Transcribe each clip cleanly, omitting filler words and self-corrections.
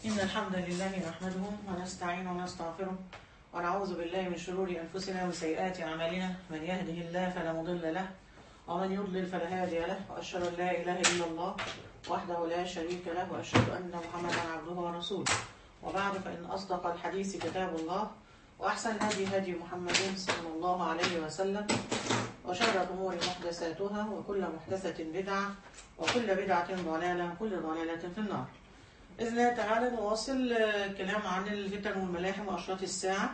إن الحمد لله نحمده ونستعينه ونستغفره ونعوذ بالله من شرور أنفسنا وسيئات أعمالنا. من يهده الله فلا مضل له ومن يضلل فلا هادي له، وأشهد أن لا إله إلا الله وحده لا شريك له، وأشهد أن محمدا عبده ورسوله. وبعد، فإن أصدق الحديث كتاب الله، وأحسن الهدي هدي محمد صلى الله عليه وسلم، وشر الأمور محدثاتها، وكل محدثة بدعة، وكل بدعة ضلالة، وكل ضلالة في النار. بإذن الله تعالى نواصل الكلام عن الفتن والملاحم وأشراط الساعة،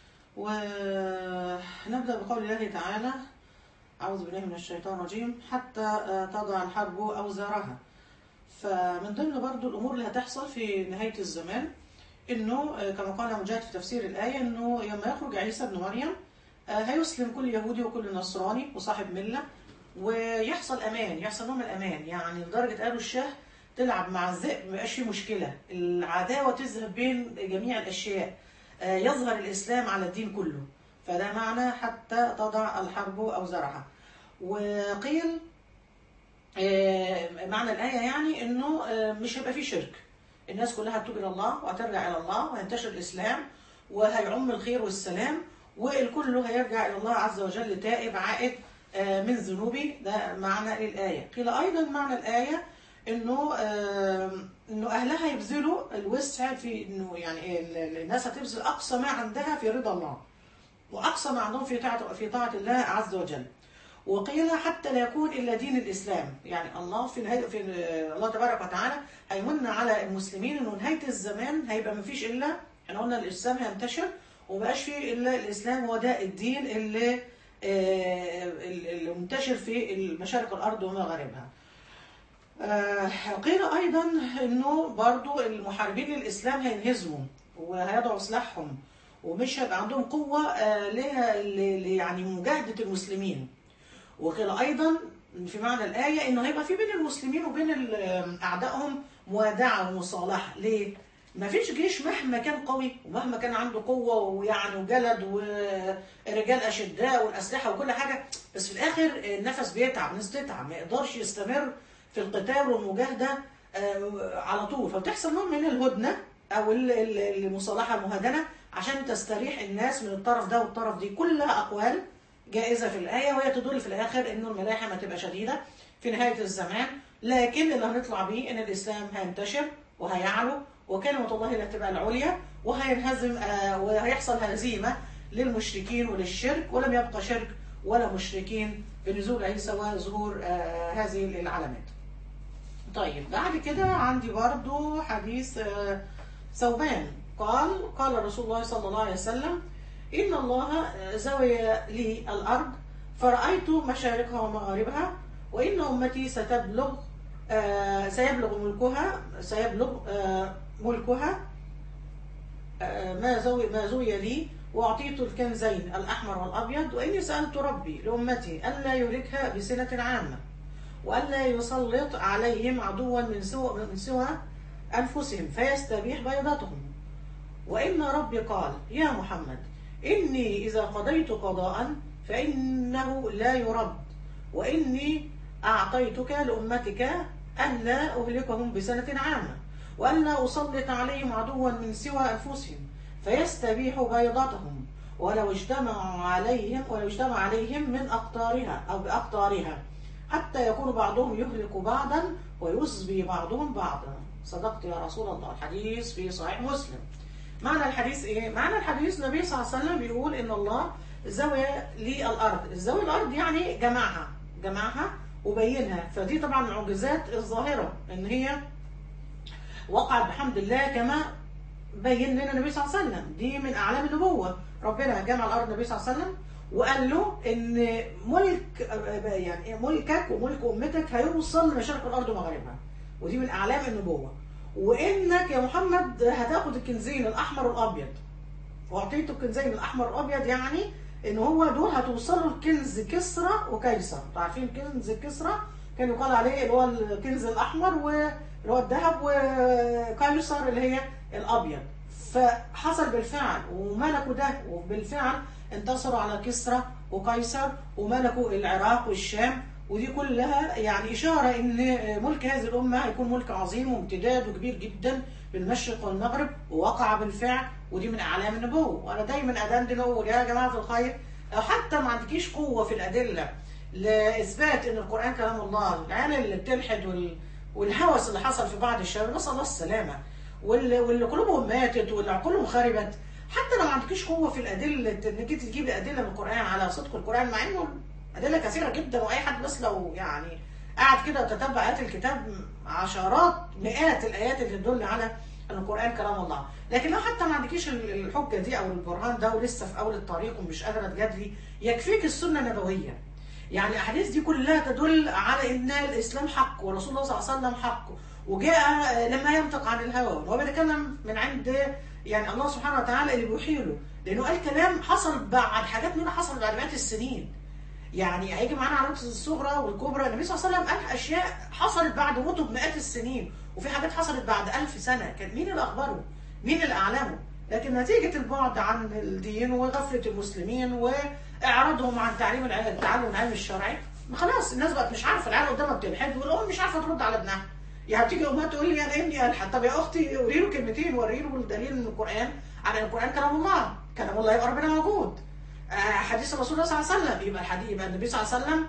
ونبدأ بقول الله تعالى: أعوذ بالله من الشيطان الرجيم: حتى تضع الحرب أوزارها. فمن ضمن برضو الأمور اللي هتحصل في نهاية الزمان إنه كما قال مجاهد في تفسير الآية، إنه يوم يخرج عيسى ابن مريم هيسلم كل يهودي وكل نصراني وصاحب ملة، ويحصل أمان، يحصل نوع من الأمان، يعني لدرجة قالوا الشاه تلعب مع الذئب مبقاش فيه مشكلة، العداوة تذهب بين جميع الأشياء، يظهر الإسلام على الدين كله. فده معنى حتى تضع الحرب أوزارها. وقيل معنى الآية يعني إنه مش هيبقى فيه شرك، الناس كلها هتتوب إلى الله وهترجع إلى الله، وهينتشر الإسلام وهيعم الخير والسلام، والكل هيرجع إلى الله عز وجل تائب عائد من ذنوبه. ده معنى الآية. قيل أيضا معنى الآية إنه أهلها يبذلوا الوسع في إنه يعني الناس هتبذل أقصى ما عندها في رضا الله، وأقصى ما عندهم في طاعة الله عز وجل. وقيل حتى لا يكون إلا دين الإسلام، يعني الله في نهاية الله تبارك وتعالى هيمن على المسلمين إنه نهاية الزمان هيبقى ما فيش إلا، احنا قلنا الإسلام هينتشر ومبقاش فيه إلا الإسلام، وده الدين اللي منتشر في مشارق الأرض ومغاربها. قيل أيضا إنه برضو المحاربين للإسلام هينهزموا وهيضعوا سلاحهم، ومش هيبقى عندهم قوة يعني مجاهدة المسلمين. وقيل أيضا في معنى الآية إنه هيبقى في بين المسلمين وبين أعدائهم موادعة ومصالحة. ليه؟ ما فيش جيش مهما كان قوي ومهما كان عنده قوة ويعني وجلد ورجال أشداء والأسلحة وكل حاجة، بس في الآخر النفس بيتعب، الناس بتتعب، ما يقدرش يستمر في القتال والمجاهدة على طول. فبتحصل نوع من الهدنة أو المصالحة المهادنة عشان تستريح الناس من الطرف ده والطرف دي. كلها أقوال جائزة في الآية، وهي تدل في الآخر إنه الملاحم هتبقى شديدة في نهاية الزمان، لكن اللي هنطلع بيه إن الإسلام هينتشر وهيعلو، وكلمة الله لا تبقى العليا، وهينهزم وهيحصل هزيمة للمشركين وللشرك، ولم يبقى شرك ولا مشركين بنزول عيسى وظهور هذه العلامات. طيب بعد كده عندي برضو حديث ثوبان قال رسول الله صلى الله عليه وسلم: إن الله زوي لي الأرض فرأيت مشارقها ومغاربها، وإن أمتي سيبلغ ملكها ما زوي لي، وأعطيت الكنزين الأحمر والأبيض، وإني سألت ربي لأمتي ألا يهلكها بسنة عامة، وألا يسلط عليهم عدوا من سوى أنفسهم فيستبيح بيضتهم. وإن ربي قال: يا محمد، إني إذا قضيت قضاء فإنه لا يرد، وإني أعطيتك لأمتك أن لا أهلكهم بسنة عامة، وأن لا أسلط عليهم عدوا من سوى أنفسهم فيستبيح بيضتهم، ولو اجتمع عليهم من أقطارها أو بأقطارها، حتى يكون بعضهم يهلك بعضا ويسبي بعضهم بعضا. صدقت يا رسول الله. الحديث في صحيح مسلم. معنى الحديث ايه؟ معنى الحديث النبي صلى الله عليه وسلم بيقول ان الله زوى لي الارض. الزوي الارض يعني جمعها وبينها. فدي طبعا المعجزات الظاهره ان هي وقعت بحمد الله كما بين لنا النبي صلى الله عليه وسلم. دي من اعلام النبوه. ربنا جمع الارض النبي صلى الله عليه وسلم وقال له ان ملكك وملك امتك هيوصل لمشارق الارض ومغاربها، ودي من اعلام النبوه. وانك يا محمد هتاخد الكنزين الاحمر والابيض، واعطيته الكنزين الاحمر والابيض، يعني ان هو دول هتوصلوا لكنز كسرى وقيصر. انتوا عارفين كنز كسرى كان يقال عليه اللي هو الكنز الاحمر واللي هو الذهب، وقيصر اللي هي الابيض. فحصل بالفعل وملكوا ده، وبالفعل انتصروا على كسرى وقيصر وملكوا العراق والشام ودي كلها يعني إشارة إن ملك هذه الأمة هيكون ملك عظيم وامتداد وكبير جدا بالمشرق والمغرب، ووقع بالفعل، ودي من أعلام النبوة. وأنا دايما أدندن أقول يا جماعة الخير، لو حتى ما عندكيش قوة في الأدلة لإثبات إن القرآن كلام الله، العيال اللي بتلحد والهوس اللي حصل في بعض الشباب، نسأل الله السلامة، واللي قلوبهم ماتت واللي عقولهم خربت، حتى لو ما عندكيش قوة في الأدلة إنك أنت تجيبي أدلة من القرآن على صدق القرآن، مع إنه أدلة كثيرة جدا، وأي حد بس لو يعني قاعد كده تتبع آيات الكتاب، عشرات مئات الآيات اللي تدل على أن القرآن كلام الله. لكن لو حتى ما عندكيش الحجة دي أو البرهان ده، ولسه في أول الطريق ومش قادرة تجادلي، يكفيك السنة النبوية. يعني الأحاديث دي كلها تدل على أن الإسلام حق، ورسول الله صلى الله عليه وسلم حق، وجاء لما ينطق عن الهوى وهو بيتكلم من عند يعني الله سبحانه وتعالى اللي بيوحي له، لأنه قال كلام حصل بعد حاجات منها حصل بعد مئات السنين. يعني هيجي معانا علامات الصغرى والكبرى، النبي صلى الله عليه وسلم قال اشياء حصلت بعد موته بمئات السنين، وفي حاجات حصلت بعد 1000 سنه، كان مين اللي اخبره؟ مين اللي اعلمه؟ لكن نتيجه البعد عن الدين وغفله المسلمين واعراضهم عن تعليم العلم الشرعي، خلاص الناس بقت مش عارفه، العيال قدامها بتلحد والام مش عارفه ترد على ابنها. يعني تيجي امها تقول لي انا ابني الحد، طب يا اختي قولي له كلمتين، وري له الدليل من القران على ان القران كلام الله، كلام الله يبقى ربنا موجود. حديث الرسول صلى الله عليه وسلم يبقى الحديث، يبقى النبي صلى الله عليه وسلم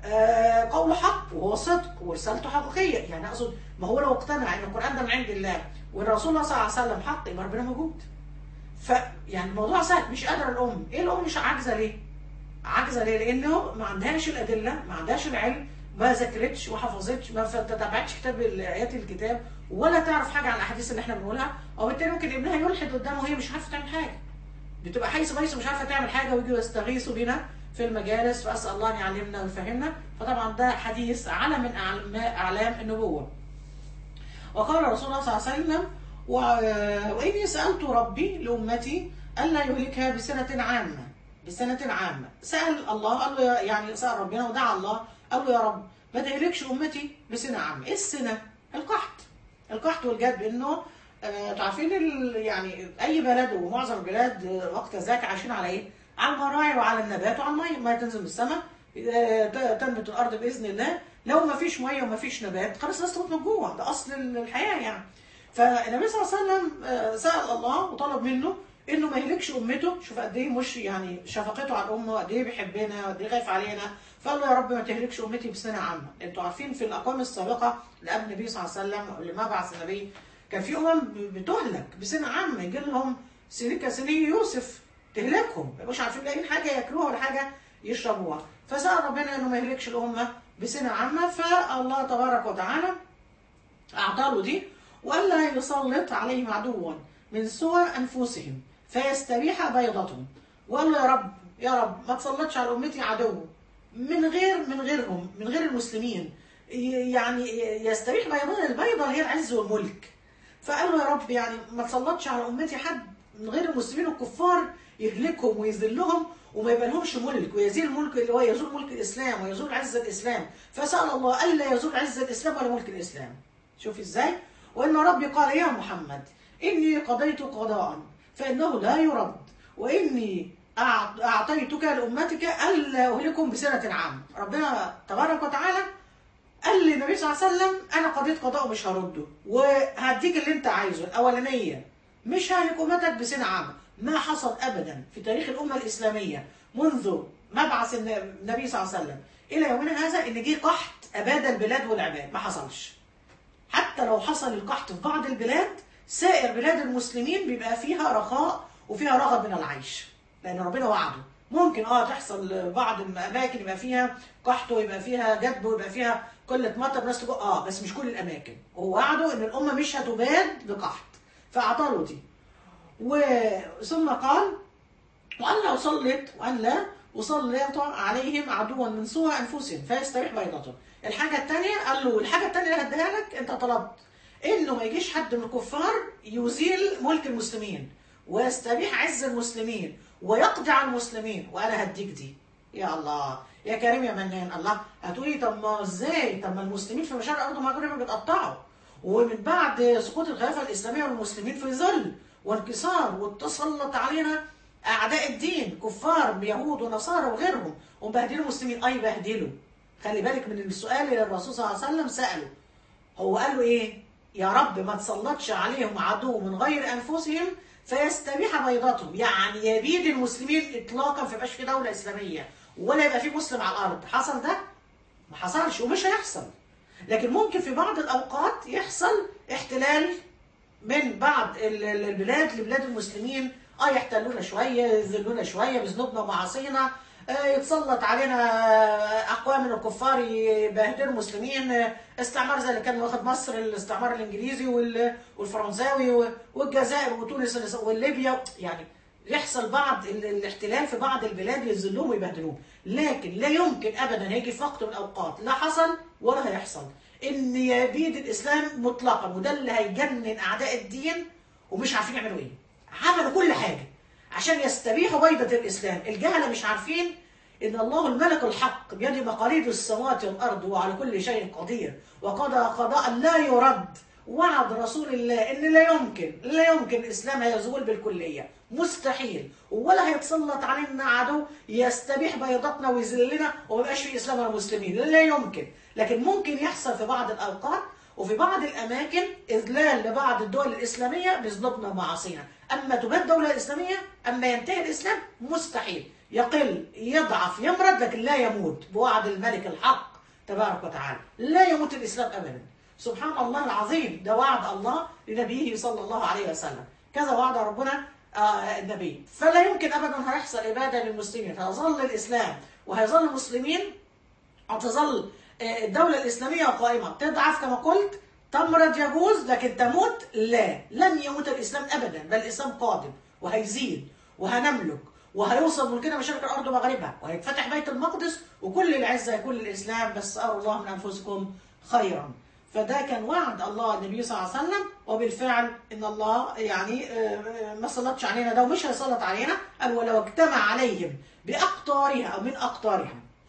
قوله حق وهو صدق ورسالته حقيقيه. يعني اقصد ما هو لو اقتنع ان القران ده من عند الله والرسول صلى الله عليه وسلم حق، يبقى ربنا موجود. يعني الموضوع سهل. مش قادره الام، ايه الام مش عاجزه ليه؟ عاجزه ليه؟ لانه ما عندهاش الادله، ما عندهاش العلم، ما ذاكرتش وحفظتش، ما تتبعتش كتاب ايات الكتاب، ولا تعرف حاجه عن الاحاديث اللي احنا بنقولها، وبالتالي ممكن ابنها يلحد قدامه وهي مش عارفه تعمل حاجه، بتبقى حيث ميسو مش عارفه تعمل حاجه، ويجوا يستغيثوا بنا في المجالس، فاسال الله ان يعلمنا ويفهمنا. فطبعا ده حديث علم من اعلام النبوه. وقال رسول الله صلى الله عليه وسلم: واني سالت ربي لامتي الا يهلكها بسنه عامه. بسنه عامه سال الله، قال له يعني سال ربنا ودعا الله، قال له يا رب ما تهلكش امتي بسنه عامه. ايه السنه؟ القحط. القحط والجد، انه تعرفين يعني اي بلد ومعظم البلاد وقت ذاك عايشين على ايه؟ على المراعي وعلى النبات وعلى الميه، الميه تنزل من السماء، تنبت الارض باذن الله. لو ما فيش ميه وما فيش نبات خلاص الناس تموت من الجوع، ده اصل الحياه يعني. فالنبي صلى الله عليه وسلم سال الله وطلب منه انه ما يهلكش امته. شوف قد ايه مش يعني شفقته على امه، قد ايه بيحبنا وقد ايه خايف علينا. فقال له يا رب ما تهلكش امتي بسنه عامه. انتوا عارفين في الاقوام السابقه اللي قبل النبي صلى الله عليه وسلم قبل ما بعث النبي، كان في بتهلك بسنه عامه، يجي لهم سنين كسنين يوسف تهلكهم، ما يبقوش عارفين لاقيين حاجه ياكلوها ولا حاجه يشربوها. فسال ربنا انه ما يهلكش الامه بسنه عامه، فالله تبارك وتعالى اعطى له دي، والا يسلط عليهم عدوا من سوى انفسهم فيستريح بيضتهم. وقال له يا رب ما تسلطش على امتي عدو من غيرهم، من غير المسلمين، يعني يستريح بيضان. البيضه هي العز والملك. فقال له يا رب يعني ما تسلطش على امتي حد من غير المسلمين والكفار يهلكهم ويذلهم وما يبقى لهمش ملك، ويزيل الملك اللي هو يزول ملك الاسلام ويزول عز الاسلام. فسال الله الا يزول عز الاسلام ولا ملك الاسلام. شوف ازاي. وان ربي قال يا محمد اني قضيت قضاء فانه لا يرد، واني اعطيتك لامتك الا اهلكهم بسنه عامه. ربنا تبارك وتعالى قال للنبي صلى الله عليه وسلم انا قضيت قضاء ومش هرده، وهديك اللي انت عايزه. الاولانيه مش ههلك امتك بسنه عامه. ما حصل ابدا في تاريخ الامه الاسلاميه منذ مبعث النبي صلى الله عليه وسلم الى يومنا هذا ان جه قحط اباد البلاد والعباد، ما حصلش. حتى لو حصل القحط في بعض البلاد، سائر بلاد المسلمين بيبقى فيها رخاء وفيها رغد من العيش، لان ربنا وعده. ممكن تحصل بعض الاماكن يبقى فيها قحط ويبقى فيها جدب ويبقى فيها قله مطر ناس تجوع، بس مش كل الاماكن. هو وعده ان الامه مش هتباد بقحط، فاعطى له دي. ثم قال وان لا اسلط عليهم عدوا من سوى انفسهم فيستريح بيضتهم. الحاجه الثانيه قال له الحاجه الثانيه اللي هديها لك، انت طلبت انه ما يجيش حد من الكفار يزيل ملك المسلمين ويستبيح عز المسلمين ويقضي على المسلمين، وانا هديك دي. يا الله يا كريم يا منان. الله هتقولي طب ما ازاي؟ طب ما المسلمين في مشارق الارض المغربيه بيتقطعوا، ومن بعد سقوط الخلافه الاسلاميه والمسلمين في ذل وانكسار، وتسلط علينا اعداء الدين كفار يهود ونصارى وغيرهم ومبهدلوا المسلمين. بهدلوا خلي بالك من السؤال اللي الرسول صلى الله عليه وسلم سأله. هو قال له ايه؟ يا رب ما تسلطش عليهم عدو من غير انفسهم فيستبيح بيضتهم، يعني يبيد المسلمين اطلاقا، فيبقاش في دوله اسلاميه ولا يبقى في مسلم على الارض. حصل ده؟ ما حصلش ومش هيحصل. لكن ممكن في بعض الاوقات يحصل احتلال من بعض البلاد لبلاد المسلمين، يحتلونا شويه، يذلونا شويه بذنوبنا ومعاصينا، يتسلط علينا اقوام من الكفار يبهدلوا المسلمين، استعمار زي اللي كان واخد مصر، الاستعمار الانجليزي والفرنساوي والجزائر وتونس وليبيا، يعني يحصل بعض الاحتلال في بعض البلاد يذلوهم ويبهدلوهم. لكن لا يمكن ابدا هيجي في وقت من الاوقات، لا حصل ولا هيحصل، ان يبيد الاسلام مطلقا. وده اللي هيجنن اعداء الدين ومش عارفين يعملوا ايه. عملوا كل حاجه عشان يستبيحوا بيضة الإسلام. الجهلة مش عارفين إن الله الملك الحق بيده مقاليد السماوات والأرض وعلى كل شيء قدير، وقضى قضاء لا يرد. وعد رسول الله إن لا يمكن الإسلام هيزول بالكلية، مستحيل، ولا هيتسلط علينا عدو يستبيح بيضتنا ويذلنا وميبقاش في إسلام ولا مسلمين، لا يمكن. لكن ممكن يحصل في بعض الأوقات وفي بعض الأماكن إذلال لبعض الدول الإسلامية بذنوبنا ومعاصينا. أما تباد دولة إسلامية، أما ينتهي الإسلام، مستحيل. يقل، يضعف، يمرض، لكن لا يموت بوعد الملك الحق تبارك وتعالى. لا يموت الإسلام أبدا. سبحان الله العظيم، ده وعد الله لنبيه صلى الله عليه وسلم، كذا وعد ربنا النبي. فلا يمكن أبدا هيحصل إبادة للمسلمين، هيظل الإسلام وهيظل المسلمين، هتظل الدولة الإسلامية قائمة. تضعف كما قلت، تمرض يجوز، لكن تموت لا، لن يموت الإسلام أبدا، بل الإسلام قادم وهيزيد وهنملك وهيوصل ملكنا مشارق الأرض ومغاربها، وهيتفتح بيت المقدس، وكل العزة يكون للإسلام، بس أروا الله من أنفسكم خيرا. فده كان وعد الله النبي صلى الله عليه وسلم، وبالفعل إن الله يعني ما سلطش علينا ده ومش هيسلط علينا. قال ولو اجتمع عليهم بأقطارها أو من أقطارها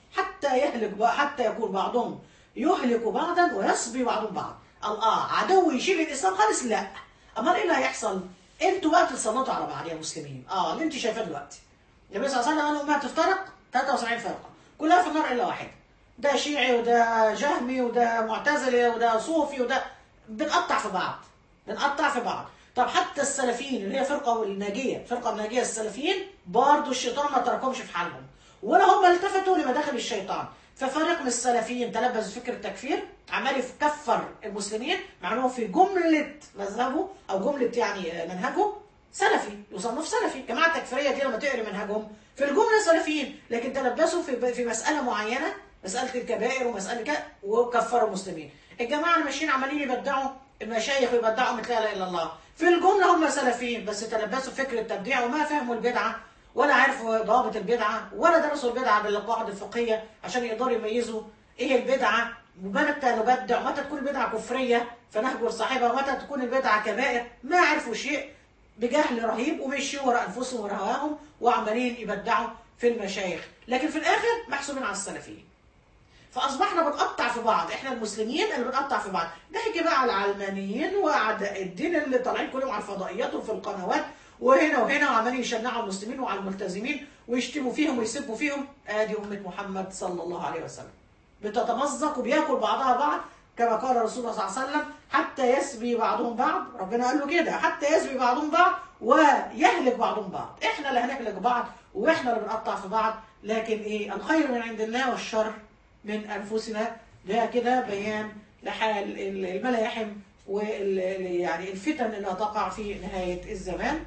حتى يكون بعضهم يهلك بعضا ويصبي بعضهم بعض. عدو يشيل الاسلام خالص؟ لا. امال ايه اللي هيحصل؟ انتوا بقى تتسلطوا على بعض يا مسلمين. اللي انت شايفاه دلوقتي. النبي صلى الله عليه وسلم قال الامه هتفترق 73 فرقه، كلها في النار الا واحد. ده شيعي وده جهمي وده معتزلي وده صوفي وده، بنقطع في بعض. طب حتى السلفيين اللي هي فرقه الناجيه السلفيين، برضه الشيطان ما تركهمش في حالهم، ولا هم التفتوا لمداخل الشيطان. ففريق من السلفيين تلبس فكر التكفير، عمال يكفر المسلمين مع انه في جمله مذهبه او جمله يعني منهجه سلفي، يصنف سلفي. جماعه التكفيريه دي لما تقري منهجهم في الجمله سلفيين، لكن تلبسوا في مساله معينه، مساله الكبائر ومساله كده، وكفروا المسلمين. الجماعه اللي ماشيين عمالين يبدعوا المشايخ ويبدعوا مثل لا اله الا الله، في الجمله هم سلفيين، بس تلبسوا فكر التبديع وما فهموا البدعه ولا عرفوا ضوابط البدعه ولا درسوا البدعه بالقواعد الفقهيه عشان يقدروا يميزوا ايه البدعه، ومتى نبدع، ومتى تكون البدعه كفريه فنهجر صاحبها، ومتى تكون البدعه كبائر. ما عرفوا شيء بجهل رهيب، ومشيوا وراء انفسهم وهواهم وعمالين يبدعوا في المشايخ، لكن في الاخر محسوبين على السلفيين. فاصبحنا بنقطع في بعض، احنا المسلمين اللي بنقطع في بعض. نحكي بقى على العلمانيين واعداء الدين اللي طالعين كلهم على الفضائيات وفي القنوات وهنا وعمالين يشنعوا المسلمين وعلى الملتزمين ويشتموا فيهم ويسبوا فيهم. ادي امه محمد صلى الله عليه وسلم بتتمزق وبياكل بعضها بعض، كما قال رسول الله صلى الله عليه وسلم حتى يسبي بعضهم بعض. ربنا قال له كده، حتى يسبي بعضهم بعض ويهلك بعضهم بعض. احنا اللي هنهلك بعض واحنا اللي بنقطع في بعض. لكن ايه؟ الخير من عند الله والشر من انفسنا. ده كده بيان لحال الملاحم يعني الفتن اللي هتقع في نهايه الزمان.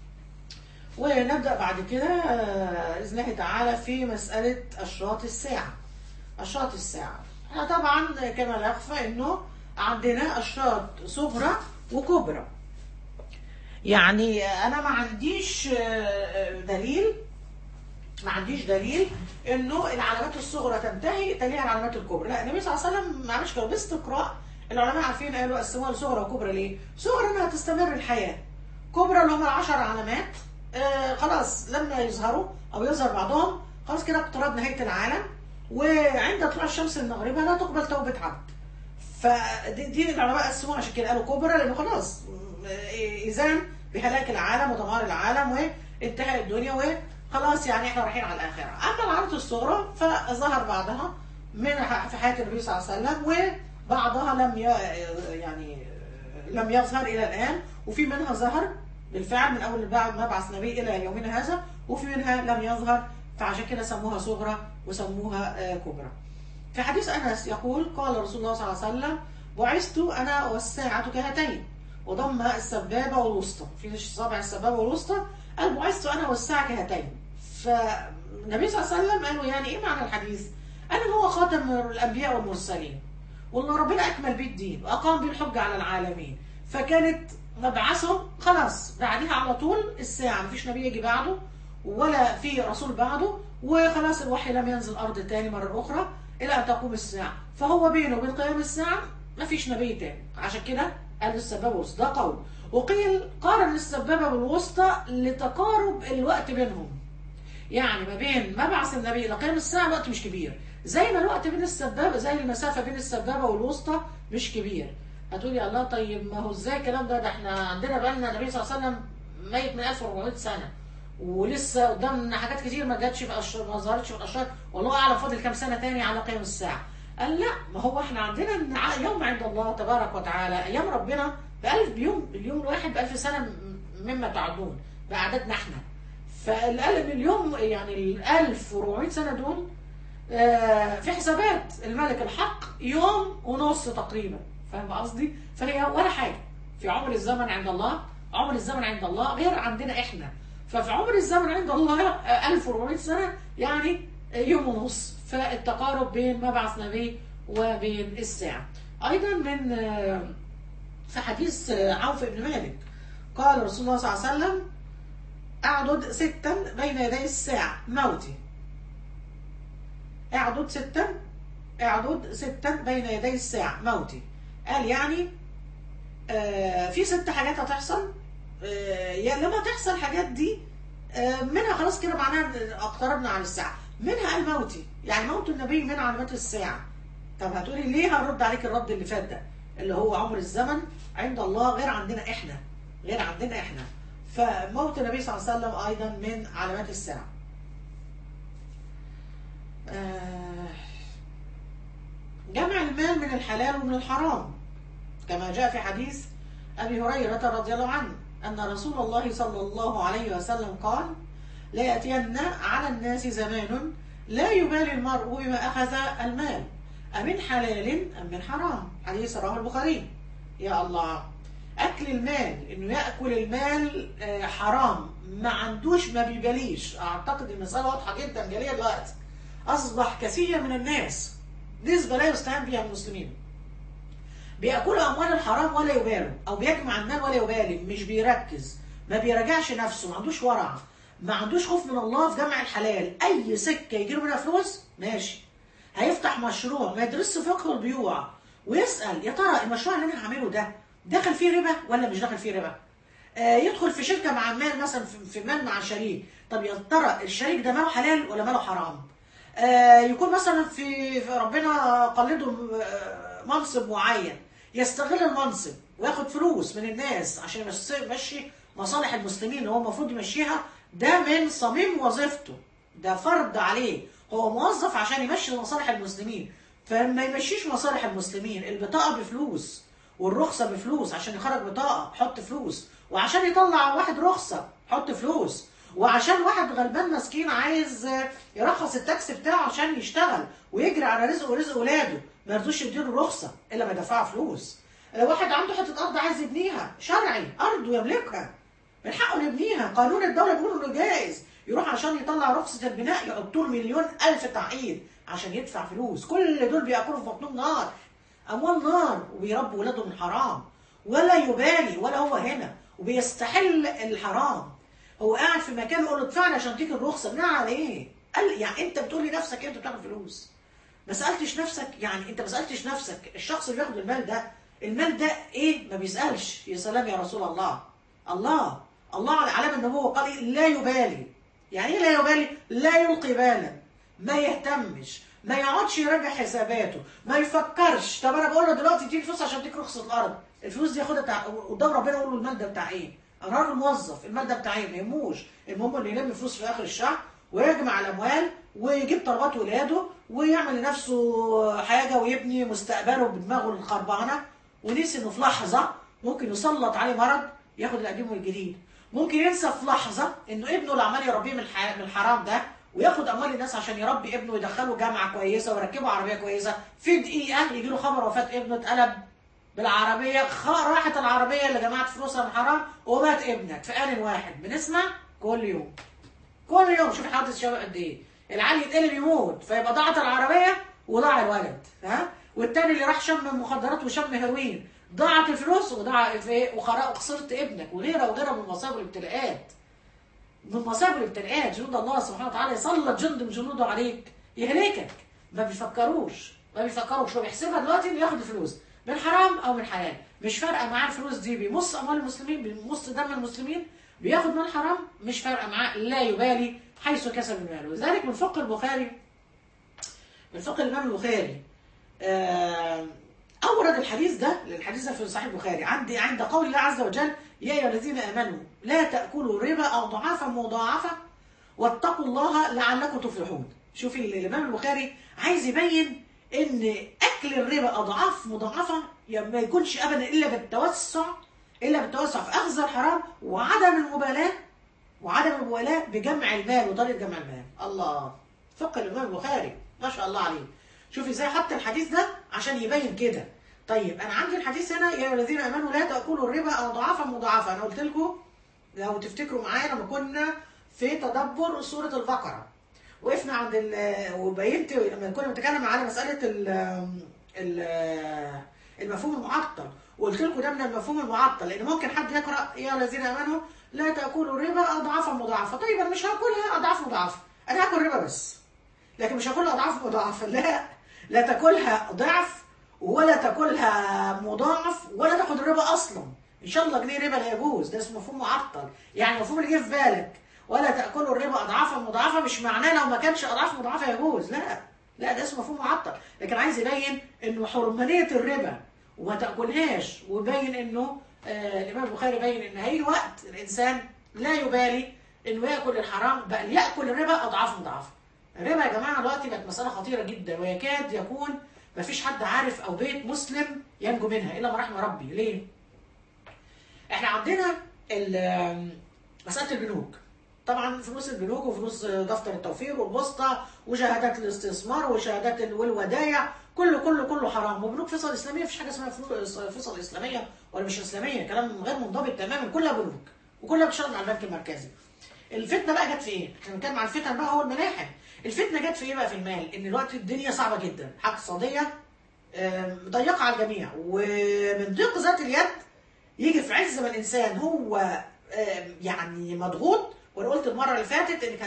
ونبدأ بعد كده بإذن الله تعالى في مسألة أشراط الساعة. أشراط الساعة طبعا كما لا يخفى إنه عندنا أشراط صغرى وكبرى. يعني أنا ما عنديش دليل إنه العلامات الصغرى تنتهي تليها العلامات الكبرى. لا، النبي صلى الله عليه وسلم ما عملش كده باستقراء. العلماء عارفين قالوا قسموها لصغرى وكبرى ليه؟ صغرى إنها تستمر الحياة، كبرى اللي هم 10 علامات خلاص لما يظهروا او يظهر بعضهم خلاص كده اقترب نهايه العالم، وعند طلوع الشمس من مغربها لا تقبل توبه عبد. فدي العلماء قسموها عشان كده قالوا كبرى، لانه خلاص اذان بهلاك العالم ودمار العالم وانتهاء الدنيا وخلاص، يعني احنا رايحين على الاخره. اما العلامات الصغرى فظهر بعضها من في حياه النبي صلى الله عليه وسلم، وبعضها يعني لم يظهر الى الان، وفي منها ظهر بالفعل من اول مبعث النبي الى يومنا هذا، وفي منها لم يظهر، فعشان كده سموها صغرى وسموها كبرى. في حديث انس يقول قال رسول الله صلى الله عليه وسلم: بعثت انا والساعه كهاتين، وضم السبابه والوسطى، في صابع السبابه والوسطى، قال بعثت انا والساعه كهاتين. فالنبي صلى الله عليه وسلم قالوا يعني ايه معنى الحديث؟ قال ان هو خاتم الانبياء والمرسلين، واللي ربنا اكمل بيه الدين واقام بيه الحجه على العالمين، فكانت مبعثه خلاص بعدها على طول الساعه، مفيش نبي يجي بعده ولا في رسول بعده، وخلاص الوحي لم ينزل الارض تاني مره اخرى الى ان تقوم الساعه، فهو بينه وبين قيام الساعه مفيش نبي تاني. عشان كده قال السبابه والوسطى، ده قول. وقيل قارن السبابه بالوسطى لتقارب الوقت بينهم، يعني ما بين مبعث النبي الى قيام الساعه الوقت مش كبير، زي ما الوقت بين السبابه، زي المسافه بين السبابه والوسطى مش كبير. هتقولي الله، طيب ما هو ازاي الكلام ده احنا عندنا بقالنا النبي صلى الله عليه وسلم ميت من 1400 سنه، ولسه قدامنا حاجات كتير ما جاتش في ما ظهرتش في الاشهر، والله اعلم فاضل كام سنه تاني على قيام الساعه. قال لا، ما هو احنا عندنا يوم عند الله تبارك وتعالى، ايام ربنا ب1000 يوم، اليوم الواحد ب1000 سنه مما تعدون باعدادنا احنا. فالقلب اليوم يعني ال 1400 سنه دول في حسابات الملك الحق يوم ونص تقريبا، فاهم قصدي؟ فهي ولا حاجه في عمر الزمن عند الله. عمر الزمن عند الله غير عندنا احنا، ففي عمر الزمن عند الله 1400 سنه يعني يوم ونص، فالتقارب بين مبعث نبي وبين الساعه. ايضا من في حديث عوف بن مالك قال رسول الله صلى الله عليه وسلم: اعدد 6 بين يدي الساعه موتي. اعدد 6 بين يدي الساعه موتي. قال يعني في 6 حاجات هتحصل، لما تحصل الحاجات دي منها خلاص كده معناها اقتربنا عن الساعه، منها الموتي، يعني موت النبي من علامات الساعه. طب هتقولي ليه؟ هرد عليك الرد اللي فات ده، اللي هو عمر الزمن عند الله غير عندنا احنا، غير عندنا احنا. فموت النبي صلى الله عليه وسلم ايضا من علامات الساعه. جمع المال من الحلال ومن الحرام، كما جاء في حديث ابي هريره رضي الله عنه ان رسول الله صلى الله عليه وسلم قال: لا يأتين على الناس زمان لا يبالي المرء بما أخذ المال أمن حلال أم من حرام. حديث رواه البخاري. يا الله، أكل المال، إنه يأكل المال حرام، ما عندوش، ما بيباليش. أعتقد المسألة واضحة جدا جالية دلوقتي. أصبح كثير من الناس، نسبة لا يستهان بها المسلمين، بيأكلوا أموال الحرام ولا يبالوا، أو بيجمع المال ولا يبالي، مش بيركز، ما بيراجعش نفسه، ما عندوش ورع، ما عندوش خوف من الله في جمع الحلال. أي سكة يجيله منها فلوس ماشي، هيفتح مشروع، ما يدرسش فقه البيوع ويسأل يا ترى المشروع اللي أنا هعمله ده داخل فيه ربا ولا مش داخل فيه ربا؟ يدخل في شركة مع مال مثلا، في مال مع شريك، طب يا ترى الشريك ده ماله حلال ولا ماله حرام؟ يكون مثلا في ربنا قلده منصب معين، يستغل المنصب وياخد فلوس من الناس عشان يمشي مصالح المسلمين اللي هو المفروض يمشيها، ده من صميم وظيفته، ده فرض عليه، هو موظف عشان يمشي مصالح المسلمين. فما يمشيش مصالح المسلمين، البطاقة بفلوس والرخصة بفلوس، عشان يخرج بطاقة حط فلوس، وعشان يطلع واحد رخصة حط فلوس، وعشان واحد غلبان مسكين عايز يرخص التاكسي بتاعه عشان يشتغل ويجري على رزقه ورزق ولاده، ما يرضوش يديله الرخصة الا ما يدفع فلوس. واحد عنده حته ارض عايز يبنيها شرعي، ارضه يملكها، من حقه يبنيها، قانون الدوله بيقول انه جائز، يروح عشان يطلع رخصه البناء يحطوا له 1,000,000 تعقيد عشان يدفع فلوس. كل دول بياكلوا في بطنهم نار، اموال نار، وبيربوا ولادهم من حرام، ولا يبالي، ولا هو هنا، وبيستحل الحرام. هو قاعد في مكان يقول له ادفع لي عشان تيجي الرخصه، بناء على ايه؟ قال يعني انت بتقول لنفسك انت بتاخد فلوس، ما سالتش نفسك؟ يعني انت ما سالتش نفسك الشخص اللي بياخد المال ده، المال ده ايه؟ ما بيسالش. يا سلام يا رسول الله، الله على علامه ان هو قال لا يبالي. يعني ايه لا يبالي؟ لا يلقي بالا، ما يهتمش، ما يقعدش يراجع حساباته، ما يفكرش. طب انا بقول له دلوقتي اديني فلوس عشان اديك رخصه الارض، الفلوس دي ياخدها قدام ربنا يقول له المال ده بتاع ايه؟ انا راجل موظف، المال ده بتاع ايه؟ ما يهموش، المهم انه يلم فلوس في اخر الشهر ويجمع الاموال ويجيب طلبات ولاده ويعمل لنفسه حاجه ويبني مستقبله بدماغه الخربانه، ونسي انه في لحظه ممكن يسلط عليه مرض ياخد القديم والجديد. ممكن ينسى في لحظه انه ابنه اللي عمال يربيه من الحرام ده وياخد اموال الناس عشان يربي ابنه ويدخله جامعه كويسه ويركبه عربيه كويسه، في دقيقه يجي له خبر وفاه ابنه، اتقلب بالعربيه، راحت العربيه اللي جمعت فلوسها من حرام ومات ابنك في آن واحد. بنسمع كل يوم كل يوم. شوف حادث شباب قد ايه، العيل يتقلب يموت فيبقى ضاعت العربيه وضاع الولد، ها، والتاني اللي راح شم مخدرات وشم هيروين ضاعت الفلوس وضاع في وخسرت ابنك، وغيرها وغيرها من المصائب والابتلاءات. من مصائب الابتلاءات جنود الله سبحانه وتعالى يسلط جند من جنوده عليك يهلكك. ما بيفكروش هو بيحسبها دلوقتي انه ياخد الفلوس من حرام او من حلال، مش فارقه معاه الفلوس دي، بيمص اموال المسلمين، بيمص دم المسلمين، بياخد من حرام، مش فارقه معاه، لا يبالي حيث كسب المال. وذلك من فقه البخاري، من فقه الامام البخاري اورد الحديث ده، الحديث ده في صحيح البخاري عند قول الله عز وجل: يا ايها الذين امنوا لا تاكلوا الربا اضعافا مضاعفه واتقوا الله لعلكم تفلحون. شوفي الامام البخاري عايز يبين ان اكل الربا اضعاف مضاعفه ما يكونش ابدا الا بالتوسع، في اخذ الحرام وعدم المبالاه بجمع المال وطريقه جمع المال. الله، فقه الامام البخاري ما شاء الله عليه. شوفي ازاي حط الحديث ده عشان يبين كده. طيب انا عندي الحديث هنا: يا ايها الذين امنوا لا تاكلوا الربا اضعافا مضاعفه. انا قلت لكم لو تفتكروا معايا لما كنا في تدبر سوره البقره وقفنا عند وبينت لما كنا بنتكلم على مساله المفهوم المعطل، وقلت لكم ده من المفهوم المعطل، لان ممكن حد يقرا يا الذين امنوا لا تاكلوا الربا اضعافا مضاعفه. طيب انا مش هاكلها اضعاف مضاعفه، انا هاكل ربا بس، لكن مش هاكلها اضعاف مضاعفه. لا تاكلها ضعف ولا تاكلها مضاعف ولا تاخد الربا اصلا. ان شاء الله جنيه ربا لا يجوز، ده اسمه مفهوم معطل. يعني المفهوم اللي جه في بالك ولا تاكلوا الربا اضعافا مضاعفه مش معناه لو ما كانش اضعاف مضاعفه يجوز، لا ده اسمه مفهوم معطل. لكن عايز يبين انه حرمانيه الربا وما تاكلهاش، ويبين انه الامام البخاري بين ان هيجي وقت الانسان لا يبالي انه ياكل الحرام بل ياكل الربا اضعاف مضاعفه. الربا يا جماعه دلوقتي بقت مساله خطيره جدا، ويكاد يكون ما فيش حد عارف او بيت مسلم ينجو منها الا ما رحم ربي. ليه؟ احنا عندنا مساله البنوك، طبعا فلوس البنوك وفلوس دفتر التوفير والبوسطه وشهادات الاستثمار وشهادات والودايع، كله حرام. وبنوك فيصل الاسلاميه مفيش حاجه اسمها فيصل اسلاميه ولا مش اسلاميه، كلام غير منضبط تماما، كلها بنوك وكلها بتشتغل مع البنك المركزي. الفتنه بقى جت في ايه؟ احنا بنتكلم عن الفتن بقى، هو الملاحم. الفتنه جت في ايه بقى؟ في المال. ان دلوقتي الدنيا صعبه جدا، حق اقتصاديه ضيقه على الجميع، ومن ضيق ذات اليد يجي في عز ما الانسان هو يعني مضغوط. وانا قلت المره اللي فاتت انك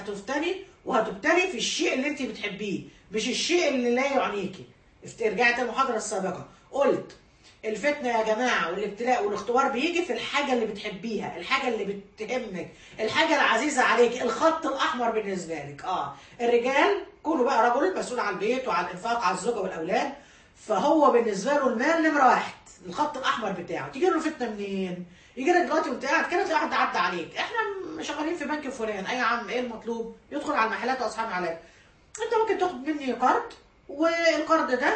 هتبتلي في الشيء اللي انت بتحبيه مش الشيء اللي لا يعنيكي. رجعت المحاضره السابقه قلت الفتنه يا جماعه والابتلاء والاختبار بيجي في الحاجه اللي بتحبيها، الحاجه اللي بتهمك، الحاجه العزيزه عليك، الخط الاحمر بالنسبه لك. الرجال كله بقى رجل مسؤول عن البيت وعن الانفاق على الزوجه والاولاد، فهو بالنسبه له المال نمره واحد، الخط الاحمر بتاعه. تيجي له فتنه منين؟ يجي لك دلوقتي وانت قاعد كده تلاقي واحد عدى عليك: احنا شغالين في بنك فلان. اي يا عم، ايه المطلوب؟ يدخل على المحلات واصحاب المحلات: انت ممكن تاخد مني قرض، والقرض ده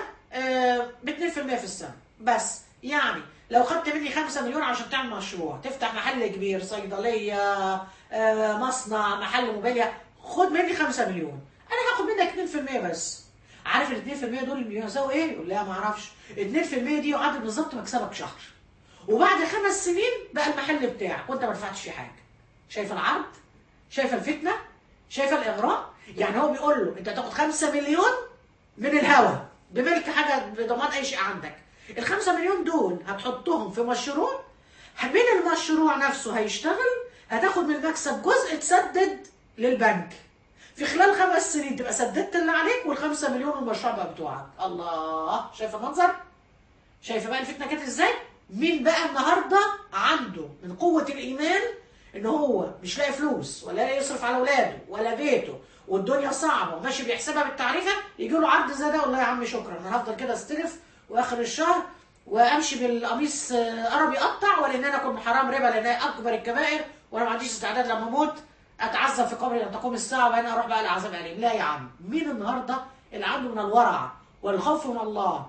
ب 2% في السنه بس. يعني لو خدت مني 5 مليون عشان تعمل مشروع، تفتح محل كبير، صيدليه، مصنع، محل موبيليا، خد مني 5 مليون، انا هاخد منك 2% بس. عارف ال 2% دول بيساووا ايه؟ يقول لا ما اعرفش. 2% دي يعادل بالظبط مكسبك شهر، وبعد 5 سنين بقى المحل بتاعك وانت ما دفعتش فيه حاجه. شايفه العرض؟ شايفه الفتنه؟ شايفه الاغراء؟ يعني هو بيقول له انت هتاخد 5 مليون من الهوا بملك حاجه بضمان اي شيء عندك. ال 5 مليون دول هتحطهم في مشروع، من المشروع نفسه هيشتغل، هتاخد من المكسب جزء تسدد للبنك. في خلال 5 سنين تبقى سددت اللي عليك، وال5 مليون والمشروع بقى بتوعك. الله، شايفه المنظر؟ شايفه بقى الفتنه كانت ازاي؟ مين بقى النهارده عنده من قوه الايمان ان هو مش لاقي فلوس ولا لاقي يصرف على اولاده ولا بيته والدنيا صعبه وماشي بيحسبها بالتعريفه، يجي له عرض زي ده والله يا عم شكرا، انا هفضل كده استلف واخر الشهر وامشي بالقميص قرب يقطع، ولا ان انا اكون حرام ربا لان اكبر الكبائر وانا ما عنديش استعداد لما اموت اتعذب في قبري لن تقوم الساعه وبعدين اروح بقى لعذاب اليم. لا يا عم، مين النهارده اللي عنده من الورع والخوف من الله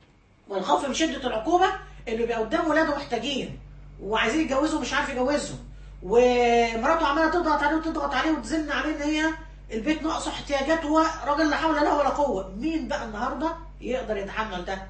والخوف من شده العقوبه اللي بيبقى قدام ولاده محتاجين وعايزين يتجوزوا مش عارف يجوزهم، ومراته عماله تضغط عليه وتضغط عليه وتزن عليه ان هي البيت ناقصه احتياجات، هو راجل لا حول له ولا قوه. مين بقى النهارده يقدر يتحمل ده؟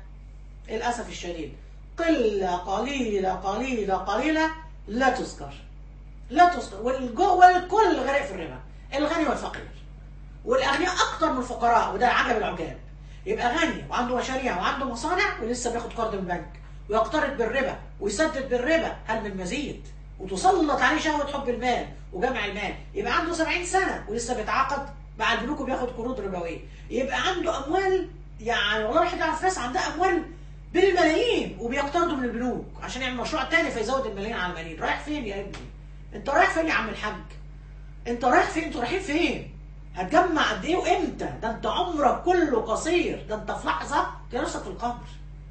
للاسف الشديد قله قليله قليله قليله لا تذكر، لا تذكر. والكل غرق في الربا، الغني والفقير، والاغنياء اكتر من الفقراء، وده عجب العجاب. يبقى غني وعنده مشاريع وعنده مصانع ولسه بياخد قرض من البنك ويقترض بالربا ويسدد بالربا، هل من مزيد؟ وتسلط عليه شهوه حب المال وجمع المال. يبقى عنده 70 سنه ولسه بيتعاقد مع البنوك وبياخد قروض ربويه. يبقى عنده اموال، يعني والله الواحد يعرف ناس عندها اموال بالملايين وبيقترضوا من البنوك عشان يعمل مشروع تاني فيزود الملايين على الملايين. رايح فين يا ابني؟ انت رايح فين يا عم الحاج؟ انت رايح فين؟ انتوا رايحين فين؟ هتجمع قد ايه وامتى؟ ده انت عمرك كله قصير، ده انت في لحظه تلاقي نفسك في القبر.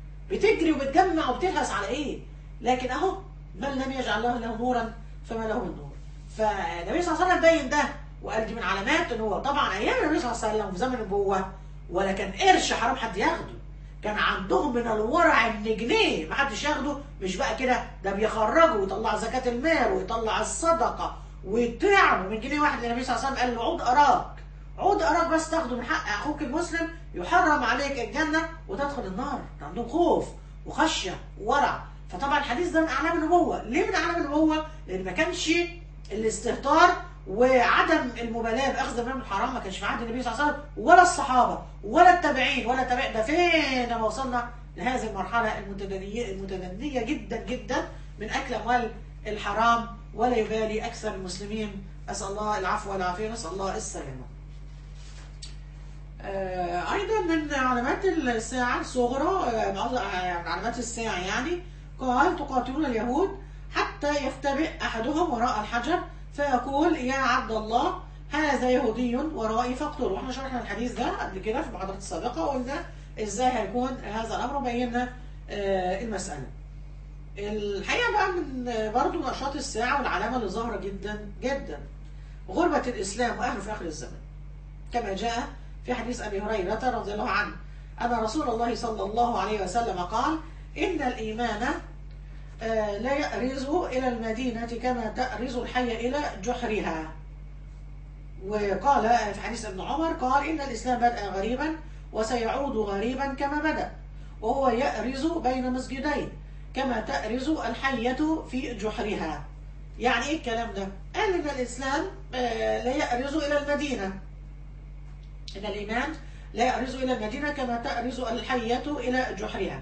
بتجري وبتجمع وبتلهس على ايه؟ لكن اهو من لم يجعل الله له نورا فما له من نور. فالنبي صلى الله عليه وسلم بين ده وقال دي من علامات ان هو طبعا ايام النبي صلى الله عليه وسلم في زمن النبوه ولا كان قرش حرام حد ياخده. كان عندهم من الورع ان جنيه ما حدش ياخده. مش بقى كده، ده بيخرجوا ويطلع زكاه المال ويطلع الصدقه ويتعبوا من جنيه واحد. النبي صلى الله عليه وسلم قال له عود اراك، عود اراك بس تاخده من حق اخوك المسلم يحرم عليك الجنه وتدخل النار. عندهم خوف وخشيه وورع. فطبعا الحديث ده من اعلام النبوه. ليه من اعلام النبوه؟ لان ما كانش الاستهتار وعدم المبالاه باخذ المال الحرام ما كانش في عهد النبي صلى الله عليه وسلم ولا الصحابه ولا التابعين ولا تابع. ده فين لما وصلنا لهذه المرحله المتدنيه جدا جدا من اكل اموال الحرام ولا يبالي اكثر المسلمين. اسال الله العفو والعافيه، نسال الله السلامه. ايضا من علامات الساعه الصغرى، من علامات الساعه يعني قال تقاتلون اليهود حتى يختبئ احدهم وراء الحجر فيقول يا عبد الله هذا يهودي ورائي فاقتله. احنا شرحنا الحديث ده قبل كده في المحاضرات السابقه وقلنا ازاي هيكون هذا الامر وبينا المساله. الحقيقه بقى من برضه نشاط الساعه والعلامه اللي ظاهره جدا جدا غربه الاسلام واهله في اخر الزمن، كما جاء في حديث ابي هريره رضي الله عنه ان رسول الله صلى الله عليه وسلم قال ان الايمان لا يأرز إلى المدينة كما تأرز الحية إلى جحرها. وقال في حديث ابن عمر قال إن الإسلام بدأ غريبا وسيعود غريبا كما بدأ وهو يأرز بين مسجدين كما تأرز الحية في جحرها. يعني إيه الكلام ده؟ قال إن الإسلام لا يأرز إلى المدينة، إن الإيمان لا يأرز إلى المدينة كما تأرز الحية إلى جحرها.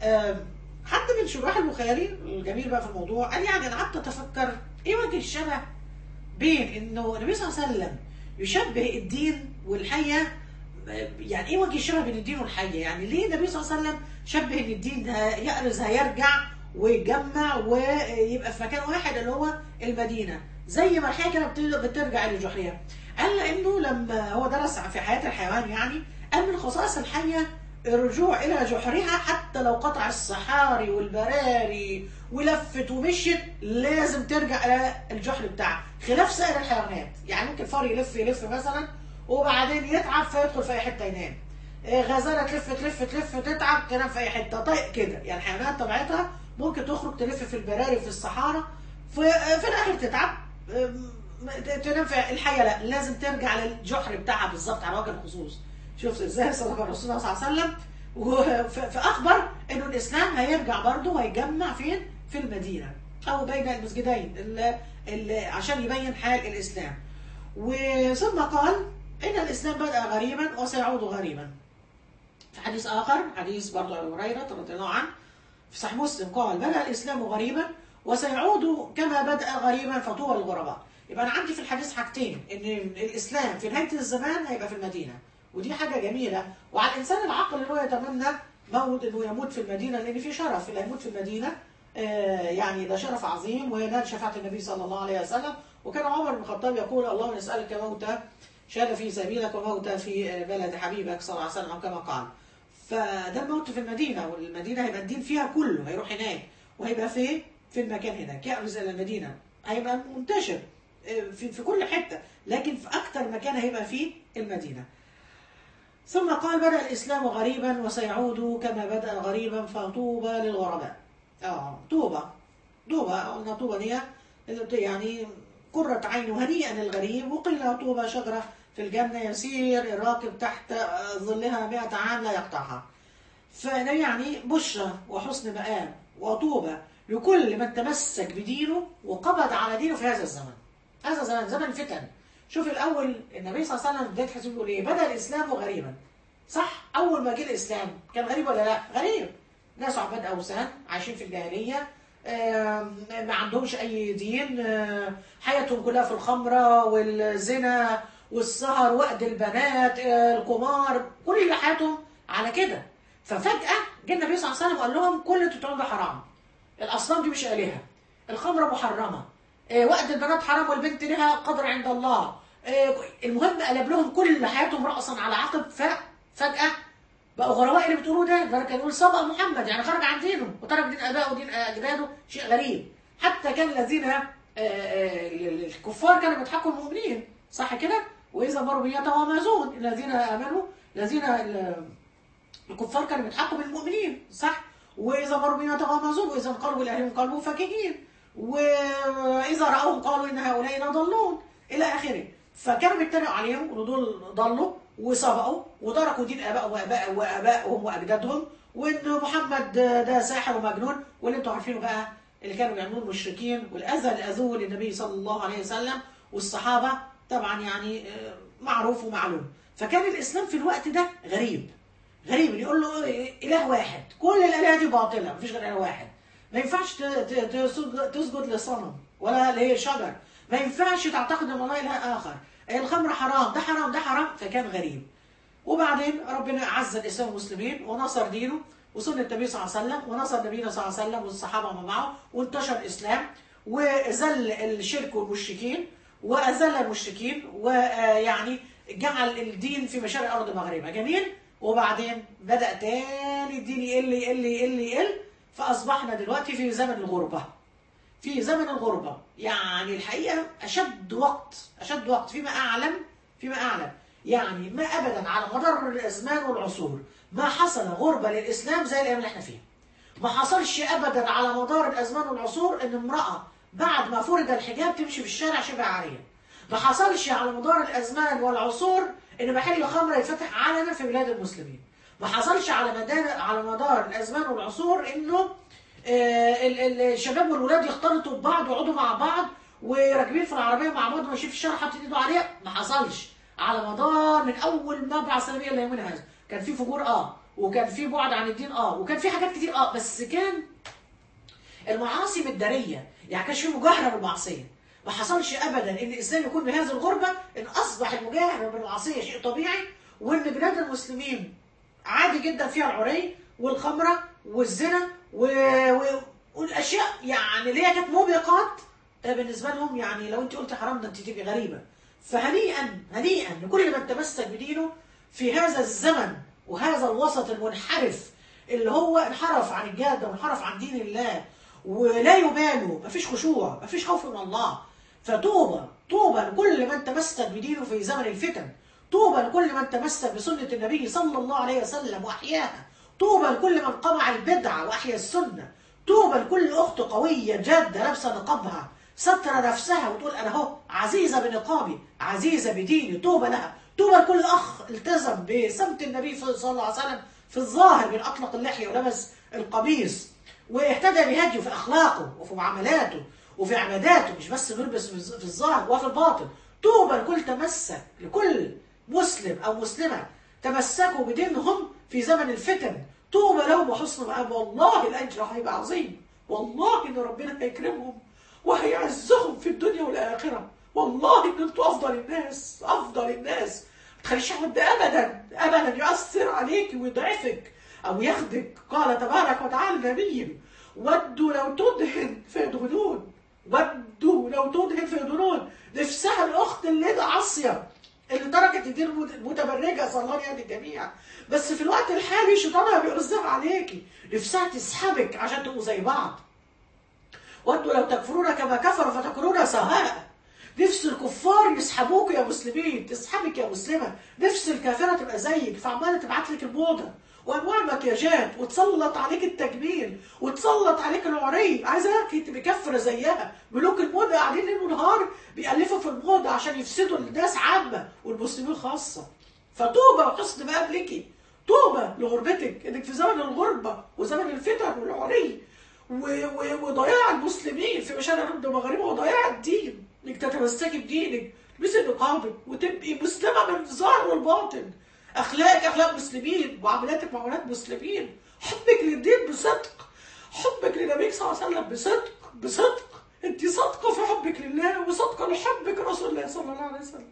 حد من شراح البخاري الجميل بقى في الموضوع قال يعني انا قعدت اتفكر ايه وجه الشبه بين انه النبي صلى الله عليه وسلم يشبه الدين والحيه. يعني ايه وجه الشبه بين الدين والحيه؟ يعني ليه النبي صلى الله عليه وسلم شبه ان الدين يأرز هيرجع ويتجمع ويبقى في مكان واحد اللي هو المدينه زي ما الحيه كانت بترجع لجحرها؟ قال لانه لما هو درس في حياه الحيوان يعني قال من خصائص الحيه الرجوع إلى جحرها حتى لو قطع الصحاري والبراري ولفت ومشيت لازم ترجع إلى الجحر بتاعها، خلاف سائر الحيوانات. يعني ممكن فار يلف مثلا وبعدين يتعب فيدخل في أي حتة ينام، غزالة تلف تتعب تنام في أي حتة، طيب كده. يعني الحيوانات طبيعتها ممكن تخرج تلف في البراري وفي الصحارى في الآخر تتعب تنام في الحية. لا، لازم ترجع للجحر بتاعها بالظبط على وجه الخصوص. شوف ازاي صدق الرسول صلى الله عليه وسلم فاخبر انه الاسلام هيرجع برضه وهيجمع فين؟ في المدينه او بين المسجدين عشان يبين حال الاسلام. وثم قال ان الاسلام بدأ غريبا وسيعود غريبا. في حديث اخر حديث برضه ابي هريره رضي الله عنه في صحيح مسلم قال بدأ الاسلام غريبا وسيعود كما بدأ غريبا فطوبى للغرباء. يبقى انا عندي في الحديث حاجتين، ان الاسلام في نهايه الزمان هيبقى في المدينه ودي حاجة جميلة، وعلى الإنسان العاقل إن هو يتمنى إنه يموت في المدينة لأن في شرف اللي يموت في المدينة. يعني ده شرف عظيم وينال شفاعة النبي صلى الله عليه وسلم. وكان عمر بن الخطاب يقول اللهم نسألك موتى شهد في سبيلك وموتى في بلد حبيبك صلى الله عليه وسلم كما قال. فده الموت في المدينة، والمدينة هيبقى الدين فيها كله هيروح هناك وهيبقى في المكان هناك يأرز إلى المدينة، هيبقى منتشر في كل حته، لكن في اكثر مكان هيبقى فيه المدينه. ثم قال: بدأ الإسلام غريبا وسيعود كما بدأ غريبا فطوبى للغرباء. طوبى، قلنا طوبى دي يعني قرة عين هنيئا للغريب، وقيل طوبى شجرة في الجنة يسير الراكب تحت ظلها 100 عام لا يقطعها. فيعني بشرى وحسن مآب وطوبى لكل من تمسك بدينه وقبض على دينه في هذا الزمن. هذا زمن الفتن. شوف الأول النبي صلى الله عليه وسلم في بداية حديثه بيقول إيه؟ بدأ الإسلام غريبا. صح؟ أول ما جه الإسلام كان غريب ولا لا؟ غريب. ناس عباد أوثان عايشين في الجاهلية، ما عندهمش أي دين، حياتهم كلها في الخمرة والزنا والسهر وأد البنات، القمار، كل حياتهم على كده. ففجأة جه النبي صلى الله عليه وسلم وقال لهم: كل اللي انتوا بتعملوه ده حرام. الأصنام دي مش آلهة. الخمرة محرمة. وأد البنات حرام والبنت لها قدر عند الله. المهم قلب لهم كل حياتهم رأسا على عقب. فجأة بقوا غرباء. اللي بتقولوه ده كان يقول سبق محمد، يعني خرج عن دينه وترك دين آبائه ودين أجداده. شيء غريب. حتى كان الذين الكفار كانوا بيضحكوا المؤمنين، صح كده؟ وإذا مروا بهم يتغامزون. الذين آمنوا، الكفار كانوا بيضحكوا بالمؤمنين، صح؟ وإذا مروا بهم يتغامزون، وإذا انقلبوا إلى أهلهم انقلبوا فكهين، وإذا رأوهم قالوا إن هؤلاء لضالون إلى آخره. فكانوا بيتريقوا عليهم إن دول ضلوا وسبقوا وتركوا دين وآبائهم وأجدادهم، وإن محمد ده ساحر ومجنون، واللي أنتوا عارفينه بقى اللي كانوا بيعملوه المشركين والأذى اللي أذوه للنبي صلى الله عليه وسلم والصحابة. طبعا يعني معروف ومعلوم. فكان الإسلام في الوقت ده غريب. اللي يقول له إله واحد، كل الآلهة دي باطلة، مفيش غير إله واحد. ما ينفعش تسجد لصنم ولا لشجر، ما ينفعش تعتقد ان الله اله اخر، الخمر حرام، ده حرام، ده حرام. فكان غريب. وبعدين ربنا اعز الاسلام والمسلمين ونصر دينه وسنه النبي صلى الله عليه وسلم، ونصر نبينا صلى الله عليه وسلم والصحابه معه، وانتشر الاسلام وذل الشرك والمشركين واذل المشركين، ويعني جعل الدين في مشارق الارض مغربها. جميل. وبعدين بدا تاني الدين يقل. فأصبحنا دلوقتي في زمن الغربة. يعني الحقيقة أشد وقت فيما أعلم يعني ما أبدا على مدار الأزمان والعصور ما حصل غربة للإسلام زي الأيام اللي احنا فيها. ما حصلش أبدا على مدار الأزمان والعصور إن امرأة بعد ما فرض الحجاب تمشي في الشارع شبه عارية. ما حصلش على مدار الأزمان والعصور إن محل خمرة يتفتح علنا في بلاد المسلمين. ما حصلش على مدار الازمان والعصور انه الشباب والولاد يختلطوا ببعض ويقعدوا مع بعض وراكبين في العربيه مع بعض وماشيين في الشارع حاطين ايده عليها. ما حصلش على مدار من اول ما بعث النبي الى يومنا هذا. كان في فجور وكان في بعد عن الدين وكان في حاجات كتير بس كان المعاصي متداريه، يعني كانش في مجاهره بالمعصيه. ما حصلش ابدا ان الاسلام يكون بهذه الغربه، ان اصبح المجاهره بالمعصيه شيء طبيعي، وان بلاد المسلمين عادي جدا فيها العري والخمره والزنا والاشياء يعني اللي هي كانت موبقات بالنسبه لهم. يعني لو انت قلت حرام ده انت تبقي غريبه. فهنيئا لكل من تمسك بدينه في هذا الزمن وهذا الوسط المنحرف اللي هو انحرف عن الجاده وانحرف عن دين الله ولا يبالوا، مفيش خشوع، مفيش خوف من الله. فطوبى لكل من تمسك بدينه في زمن الفتن. طوبى لكل من تمسك بسنة النبي صلى الله عليه وسلم وأحياها. طوبى لكل من قمع البدعة وأحيا السنة. طوبى لكل أخت قوية جادة لابسة نقابها ستر نفسها وتقول أنا أهو عزيزة بنقابي، عزيزة بديني. طوبى لها. طوبى لكل أخ التزم بسمت النبي صلى الله عليه وسلم في الظاهر من أطلق اللحية ولبس القميص واهتدى بهديه في أخلاقه وفي معاملاته وفي عباداته، مش بس بيلبس في الظاهر وفي الباطن. طوبى لكل مسلم أو مسلمة تمسكوا بدينهم في زمن الفتن. طوبى لهم وحسن مآب. والله الأجر هيبقى عظيم، والله إن ربنا هيكرمهم وهيعزهم في الدنيا والآخرة. والله إن أنتوا أفضل الناس. ما تخليش حد أبدا يؤثر عليك ويضعفك أو ياخدك. قال تبارك وتعالى النبي: ودوا لو تدهن فيدهنون. نفسها الأخت اللي عاصية اللي تركت الدين المتبرجه، صلى الله يهدي الجميع، بس في الوقت الحالي شيطانها بيرزها عليكي، نفسها تسحبك عشان تبقوا زي بعض. ودوا لو تكفرون كما كفروا فتكونون سواء. نفس الكفار يسحبوك يا مسلمين، تسحبك يا مسلمه، نفس الكافره تبقى زيك، فعماله تبعت لك الموضه وانواع المكياجات، وتسلط عليك التجميل، وتسلط عليك العري، عايزاك تبقى كفره زيها. ملوك الموضه قاعدين ليل ونهار بيألفوا في الموضه عشان يفسدوا الناس عامه والمسلمين خاصه. فتوبه وحسن مآب لك، توبه لغربتك، انك في زمن الغربه وزمن الفتن والعري وضياع المسلمين في مشارق الارض ومغاربها وضياع الدين، انك تتمسكي بدينك، تلبسي نقابك وتبقي مسلمه من الظاهر والباطن، اخلاقك اخلاق مسلمين، معاملاتك معاملات مسلمين، حبك للدين بصدق، حبك لنبيك صلى الله عليه وسلم بصدق، انت صادقه في حبك لله وصادقه لحبك رسول الله صلى الله عليه وسلم.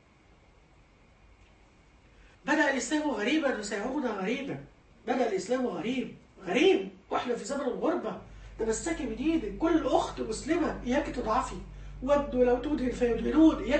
بدأ الإسلام غريبا وسيعود غريبا، بدأ الإسلام غريب واحنا في زمن الغربة. تمسكي بدينك، كل أخت مسلمة إياك تضعفي، ودوا لو تدهن فيدهنون، إياك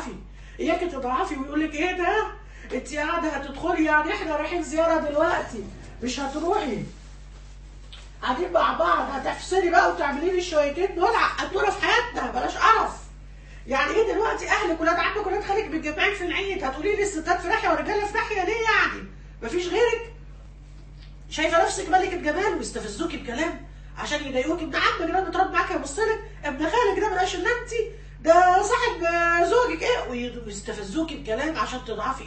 تضعفي ويقول لك إيه ده؟ أنت قاعدة هتدخلي يعني إحنا رايحين زيارة دلوقتي مش هتروحي، قاعدين مع بعض هتفصلي بقى وتعملي لي الشويتين دول عقدونا في حياتنا، بلاش قرف. يعني ايه دلوقتي اهلك ولاد عمك ولاد خالك متجمعين في العيد، هتقولي لي الستات في ناحيه والرجاله في ناحيه ليه يعني؟ مفيش غيرك؟ شايفه نفسك ملكه جمال ويستفزوكي بكلام عشان يضايقوكي. ابن عمك ده متربي معاك يبص لك، ابن خالك ده مبقاش الا انت، ده صاحب زوجك ايه، ويستفزوكي بكلام عشان تضعفي.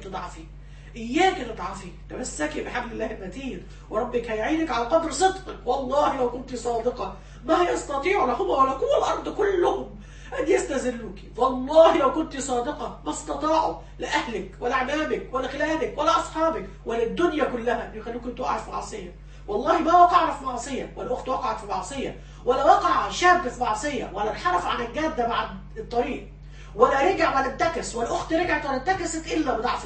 اياك تضعفي، تمسكي بحبل الله المتين وربك هيعينك على قدر صدقك. والله لو كنت صادقه ما يستطيع لا هم ولا قوة الارض كلهم ان يستذلوك، والله لو كنت صادقه ما استطاعوا لاهلك ولا عمامك ولا خلانك ولا اصحابك ولا الدنيا كلها ان يخلوك تقع في معصيه. والله ما وقعنا في معصيه، ولا اخت وقعت في معصيه، ولا وقع شاب في معصيه، ولا انحرف عن الجاده بعد الطريق، ولا رجع ولا انتكس، ولا اخت رجعت ولا انتكست الا بضعف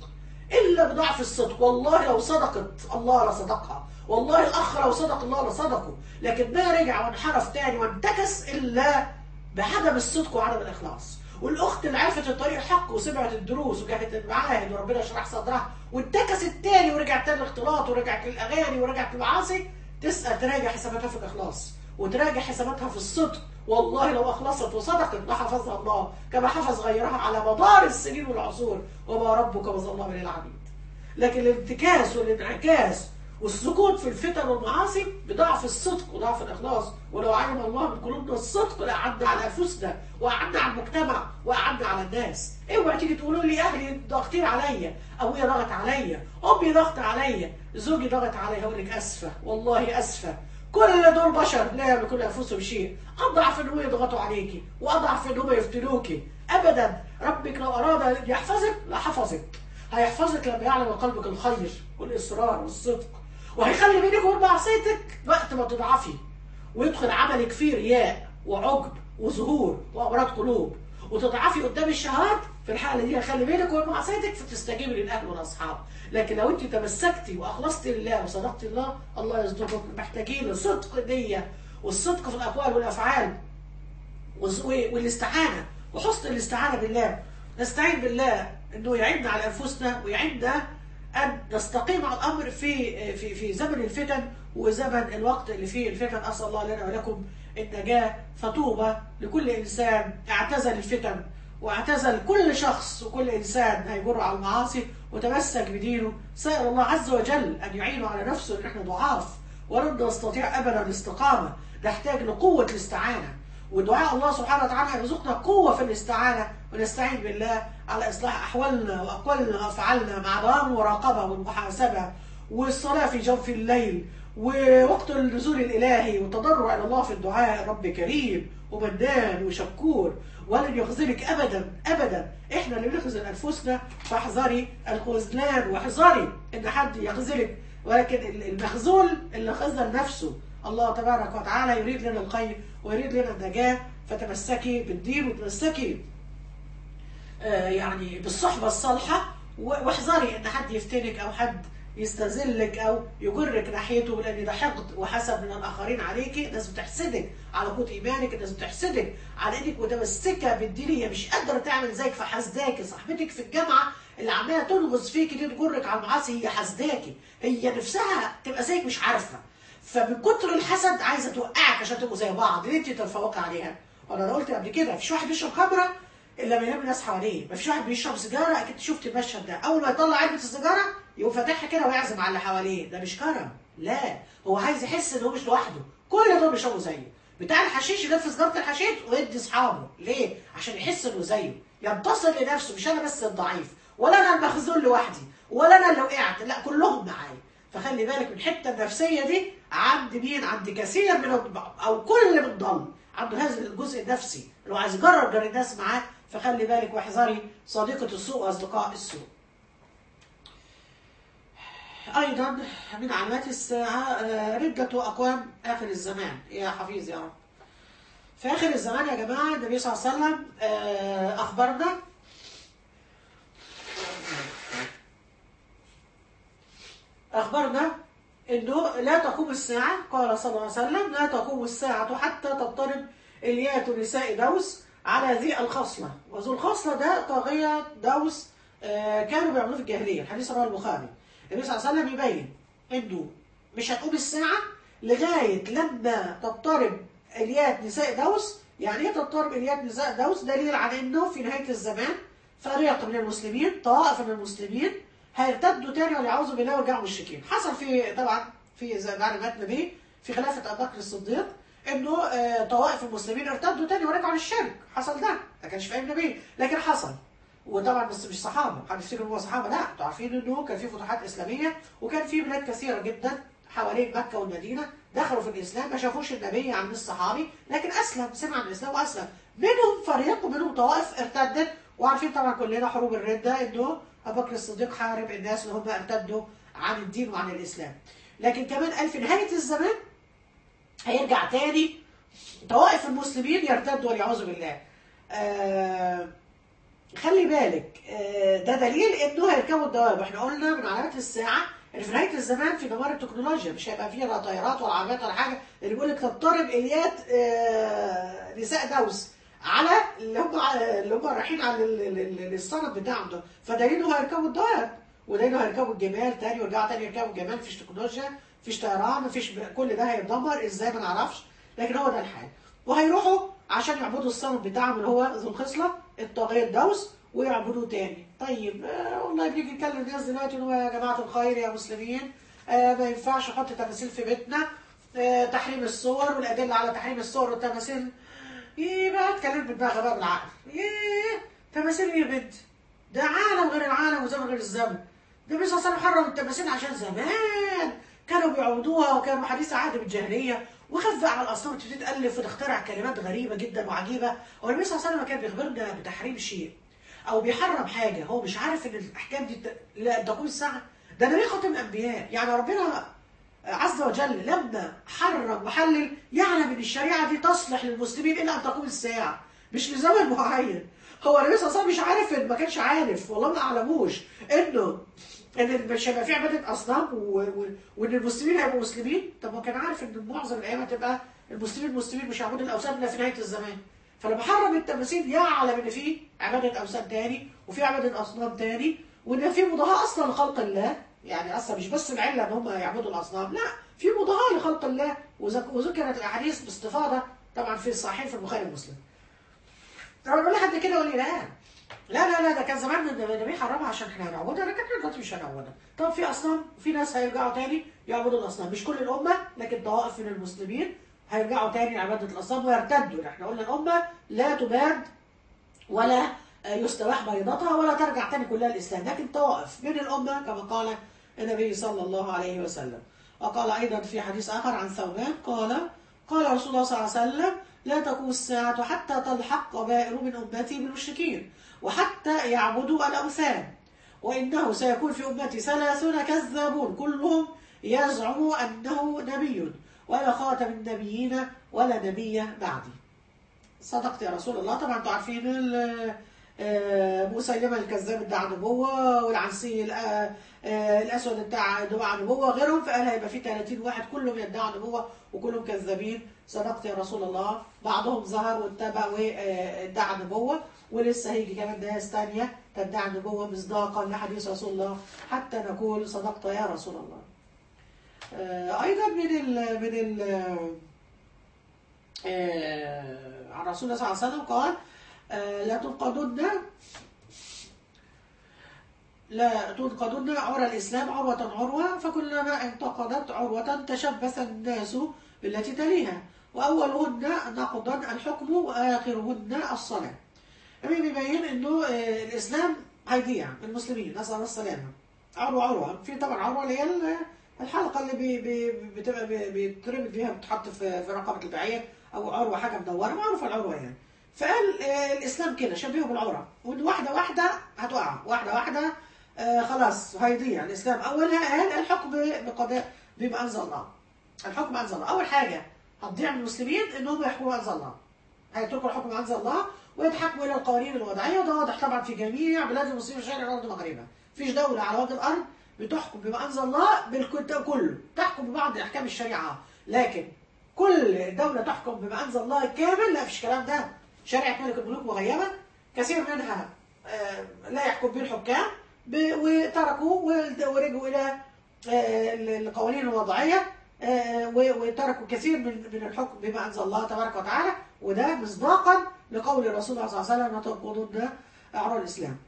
الصدق. والله لو صدقت الله لصدقها، والله الاخ لو صدق الله لصدقه، لكن ما رجع وانحرف تاني وانتكس الا بعدم الصدق وعدم الاخلاص. والاخت اللي عرفت الطريق الحق وسمعت الدروس وكانت المعاهد وربنا شرح صدرها وانتكست تاني ورجعت تاني الاختلاط ورجعت للاغاني ورجعت للمعاصي، تسال تراجع حساباتها في الاخلاص وتراجع حساباتها في الصدق. والله لو اخلصت وصدقت لحفظها الله كما حفظ غيرها على مدار السنين والعصور، وما ربك بظلام للعبيد. لكن الانتكاس والانعكاس والسكوت في الفتن والمعاصي بضعف الصدق وضعف الاخلاص. ولو علم الله من قلوبنا الصدق لاعدنا على انفسنا واعدنا على المجتمع واعدنا على الناس. اوعي تيجي تقولوا لي اهلي ضاغطين عليا، ابويا ضغط عليا، امي ضغط عليا، زوجي ضغط عليا، اقول لك اسفه، والله اسفه، كل دول بشر لا يملكون لانفسهم شيء. اضعف ان هم يضغطوا عليكي واضعف ان هم يفتنوكي ابدا. ربك لو اراد ان يحفظك لحفظك، هيحفظك لما يعلم قلبك الخير والاصرار والصدق، وهيخلي بينك وبين معصيتك وقت ما تضعفي ويدخل عملك فيه رياء وعجب وظهور وامراض قلوب وتضعفي قدام الشهوات. في الحاله دي هيخلي بينك وبين معصيتك فتستجيبي للاهل والاصحاب. لكن لو انت تمسكتي واخلصتي لله وصدقتي الله، الله يصدقك. محتاجين صدق النيه والصدق في الاقوال والافعال والاستعانه وحسن الاستعانه بالله. نستعين بالله انه يعيننا على انفسنا ويعيننا ان نستقيم على الامر في زمن الفتن وزمن الوقت اللي فيه الفتن. اسال الله لنا ولكم النجاه. فطوبى لكل انسان اعتزل الفتن واعتزل كل شخص وكل انسان هيجر على المعاصي وتمسك بدينه. سأل الله عز وجل ان يعينه على نفسه، ان احنا ضعاف ولن نستطيع ابدا الاستقامه، نحتاج لقوه الاستعانه. ودعاء الله سبحانه وتعالى يرزقنا قوه في الاستعانه، ونستعين بالله على اصلاح احوالنا واقوالنا وافعالنا مع دوام المراقبه والمحاسبه والصلاه في جوف الليل ووقت النزول الالهي والتضرع الى الله في الدعاء. رب كريم ومنان وشكور ولن يخذلك ابدا ابدا. احنا اللي بنخذل انفسنا، فاحذري الخذلان واحذري ان حد يخذلك، ولكن المخذول اللي خذل نفسه. الله تبارك وتعالى يريد لنا الخير ويريد لنا النجاه. فتمسكي بالدين وتمسكي يعني بالصحبه الصالحه، واحذري ان حد يفتنك او حد يستذلك او يجرك ناحيته، لان ده حقد وحسد من الاخرين عليكي. الناس بتحسدك على قوه ايمانك، الناس بتحسدك على انك متمسكه بالدين، هي مش قادره تعمل زيك فحسداكي. صاحبتك في الجامعه اللي عماله تنغص فيكي دي تجرك على المعاصي هي حسداكي، هي نفسها تبقى زيك مش عارفه، فمن كتر الحسد عايزه توقعك عشان تبقوا زي بعض اللي انت تتفوقي عليها. وانا قلت قبل كده مفيش واحد بيشرب خمره الا ما ينام الناس حواليه، مفيش واحد بيشرب سيجاره، اكيد شفت المشهد ده، اول ما يطلع علبه السيجاره يقوم فاتحها كده ويعزم على اللي حواليه. ده مش كرم، لا، هو عايز يحس ان هو مش لوحده، كل دول بيشربوا زيه. بتاع الحشيش يلف سيجاره الحشيش ويدي اصحابه، ليه؟ عشان يحس انه زيه، ينتصر لنفسه، مش انا بس الضعيف، ولا انا المخزون لوحدي، ولا انا اللي وقعت، لا كلهم معايا. فخلي بالك من الحته النفسيه دي عند مين؟ عند كثير من او كل من ضل عنده هذا الجزء النفسي اللي هو عايز يجرب جري الناس معاه. فخلي بالك واحذري صديقه السوء واصدقاء السوء. ايضا من علامات الساعه ردة اقوام اخر الزمان. يا حفيظ يا رب. في اخر الزمان يا جماعه النبي صلى الله عليه وسلم اخبرنا انه لا تقوم الساعه، قال صلى الله عليه وسلم: لا تقوم الساعه حتى تضطرب اليات نساء دوس على ذي الخصله. وذو الخصله ده طاغيه دوس كانوا بيعملوه في الجاهليه. الحديث رواه البخاري. النبي صلى الله عليه وسلم يبين انه مش هتقوم الساعه لغايه لما تضطرب اليات نساء دوس. يعني ايه تضطرب اليات نساء دوس؟ دليل على انه في نهايه الزمان فريق من المسلمين، طائفه من المسلمين هيرتدوا تاني والعياذ بالله ويرجعوا مشركين. حصل في طبعا في بعد ما النبي في خلافه ابي بكر الصديق انه طوائف المسلمين ارتدوا تاني ورجعوا للشرك. حصل ده، ما كانش في ايام النبي لكن حصل. وطبعا بس مش صحابه، حد يفتكر ان هو صحابه، لا، انتوا عارفين انه كان في فتوحات اسلاميه وكان في بلاد كثيره جدا حوالين مكه والمدينه دخلوا في الاسلام، ما شافوش النبي عن الصحابي لكن اسلم، سمع عن الاسلام واسلم. منهم فريق ومنهم طوائف ارتدت. وعارفين طبعا كلنا حروب الرده انه ابو بكر الصديق حارب الناس اللي هم ارتدوا عن الدين وعن الاسلام. لكن كمان قال في نهايه الزمان هيرجع تاني طوائف المسلمين يرتدوا والعياذ بالله. خلي بالك ده دليل انه هيركبوا الدواب. احنا قلنا من علامات الساعه ان في نهايه الزمان في دمار التكنولوجيا، مش هيبقى فيه لا طيارات ولا عربيات ولا حاجه. اللي بيقول لك تضطرب اليات نساء دوس على اللي هم رايحين على الصنم بتاعهم ده، فدليله هيركبوا الدواب، ودليله هيركبوا الجمال تاني ويرجعوا تاني يركبوا الجمال. مفيش تكنولوجيا، مفيش طيران، مفيش، كل ده هيتدمر ازاي ما نعرفش، لكن هو ده الحال. وهيروحوا عشان يعبدوا الصنم بتاعهم اللي هو ذو الخصله الطاغيه الدوس ويعبدوه تاني. طيب والله بنيجي نكلم الناس دلوقتي ان هو يا جماعه الخير يا مسلمين ما ينفعش نحط تماثيل في بيتنا، تحريم الصور والادله على تحريم الصور والتماثيل. ايه بقى اتكلمت بدماغها بقى بالعقل. ايه تماثيل ايه يا بنت؟ ده عالم غير العالم وزمن غير الزمن. ده النبي صلى الله عليه وسلم حرم التماثيل عشان زمان كانوا بيعبدوها وكانوا حديث عهد بالجاهليه، وخف على الاصنام تتالف وتخترع كلمات غريبه جدا وعجيبه. هو النبي صلى الله عليه وسلم كان بيخبرنا بتحريم شيء او بيحرم حاجه هو مش عارف ان الاحكام دي لا تقوم الساعه. ده نبي خاتم الانبياء، يعني ربنا عز وجل لما حرم وحلل يعلم ان الشريعه دي تصلح للمسلمين الى ان تقوم الساعه، مش لزمن معين. هو النبي صلى الله عليه وسلم مش عارف، ما كانش عارف، والله ما اعلموش انه ان مش هيبقى في عباده اصنام وان المسلمين هيبقوا مسلمين. طب هو كان عارف ان معظم الايام هتبقى المسلمين مش هيعبدوا الاوثان الا في نهايه الزمان. فلما حرم التماثيل يعلم ان في عباده اوثان تاني وفي عباده اصنام تاني، وان في مضاهاه اصلا لخلق الله. يعني اصلا مش بس العله ان هم يعبدوا الاصنام، لا، في مضاهاه لخلق الله. وذكرت الاحاديث باستفاضه طبعا في الصحيح في البخاري ومسلم. طبعا بقول لحد كده يقول لي لا ده كان زمان النبي حرمها عشان احنا هنعبدها، لكن احنا دلوقتي مش هنعبدها. طب في اصنام، في ناس هيرجعوا تاني يعبدوا الاصنام، مش كل الامه لكن طوائف من المسلمين هيرجعوا تاني لعباده الاصنام ويرتدوا. احنا قلنا الامه لا تباد ولا يستباح بيضتها ولا ترجع تاني كلها الاسلام، لكن طوائف من الامه كما قال النبي صلى الله عليه وسلم. وقال ايضا في حديث اخر عن ثوبان قال رسول الله صلى الله عليه وسلم: لا تقوم الساعة حتى تلحق قبائل من أمتي بالمشركين وحتى يعبدوا الأوثان، وإنه سيكون في أمتي 30 كذابون كلهم يزعم أنه نبي ولا خاتم النبيين ولا نبي بعدي. صدقت يا رسول الله. طبعا انتوا عارفين مسيلمة الكذاب ادعى نبوة، والعنسي الأسود ادعى نبوة غيرهم، فقال هيبقى في 30 واحد كلهم يدعوا نبوة وكلهم كذابين. صدقت يا رسول الله. بعضهم ظهر واتبع وادعى نبوة، ولسه هيجي كمان ناس ثانية تدعي نبوة مصداقا لحديث رسول الله حتى نقول صدقت يا رسول الله. أيضا من عن رسول الله صلى الله عليه وسلم قال لا تنقضن، لا تنقضن عرى الإسلام عروة عروة، فكلما انتقضت عروة تشبث الناس بالتي تليها، وأولهن نقضا الحكم وآخرهن الصلاة. يعني بيبين إنه الإسلام هيضيع من المسلمين، نسأل الله السلامة. عروة عروة، في طبعا عروة اللي هي الحلقة اللي بتبقى بيتربط بيها، بتحط في رقبة البعير، أو عروة حاجة مدورة، معروفة العروة يعني. فقال الإسلام كده شبهه بالعروة، وإن واحدة واحدة هتقع، واحدة واحدة خلاص هيضيع الإسلام. أولها قال الحكم بقضاء بما أنزل الله، الحكم أنزل الله. أول حاجة هتضيع من المسلمين إنهم يحكموا أنزل الله، هيتركوا الحكم أنزل الله ويتحكموا إلى القوانين الوضعية، وده واضح طبعا في جميع بلاد المسلمين في شرق الأرض المغربية. مفيش دولة على وجه الأرض بتحكم بما أنزل الله بالكتاب كله، تحكم ببعض أحكام الشريعة، لكن كل دولة تحكم بما أنزل الله كامل لا، فيش الكلام ده. شريعة ملك الملوك مغيبة، كثير منها لا يحكم به الحكام، وتركوا ورجعوا إلى القوانين الوضعية، وتركوا كثير من الحكم بما أنزل الله تبارك وتعالى، وده مصداقا لقول الرسول صلى الله عليه وسلم لا تنقضن أعراض الإسلام.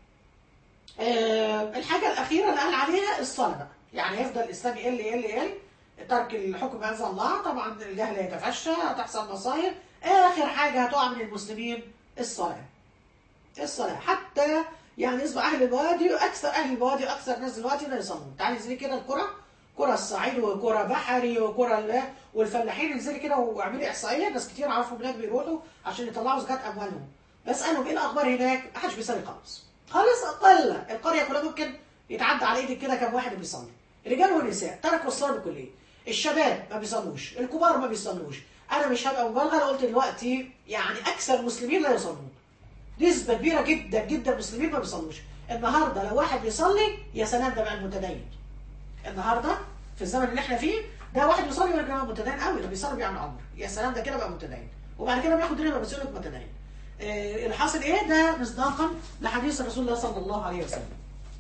الحاجة الأخيرة اللي قال عليها الصلاة بقى، يعني يفضل الإسلام يقل يقل يقل، ترك الحكم بأنزل الله، طبعا الجهل يتفشى، هتحصل مصايب، آخر حاجة هتقع من المسلمين الصلاة. الصلاة حتى يعني يصبح أهل البوادي، أكثر أهل البوادي وأكثر الناس دلوقتي لا يصلون. تعالي انزلي كده القرى، قرى الصعيد وقرى بحري وقرى والفلاحين، انزلي كده واعملي إحصائية، ناس كتير عرفوا هناك بيروحوا عشان يطلعوا زكاة أموالهم، بسألهم إيه الأخبار هناك؟ محدش بيصلي خالص خالص، أقل القرية كلها ممكن يتعدى على إيدك كده كم واحد بيصلي، رجال ونساء تركوا الصلاة بالكلية. الشباب ما بيصلوش، الكبار ما بيصلوش. أنا مش هبقى مبالغة لو قلت دلوقتي يعني أكثر المسلمين لا يصلون، نسبة كبيرة جدا جدا المسلمين ما بيصلوش. النهارده لو واحد بيصلي يا سلام، ده بقى المتدين. النهارده في الزمن اللي احنا فيه ده واحد بيصلي يقول لك انا متدين قوي، ده بيصلي بيعمل عمر، يا سلام ده كده بقى متدين، وبعد كده بياخد ربا بس يقول لك متدين. الحاصل ايه؟ ده مصداقا لحديث رسول الله صلى الله عليه وسلم.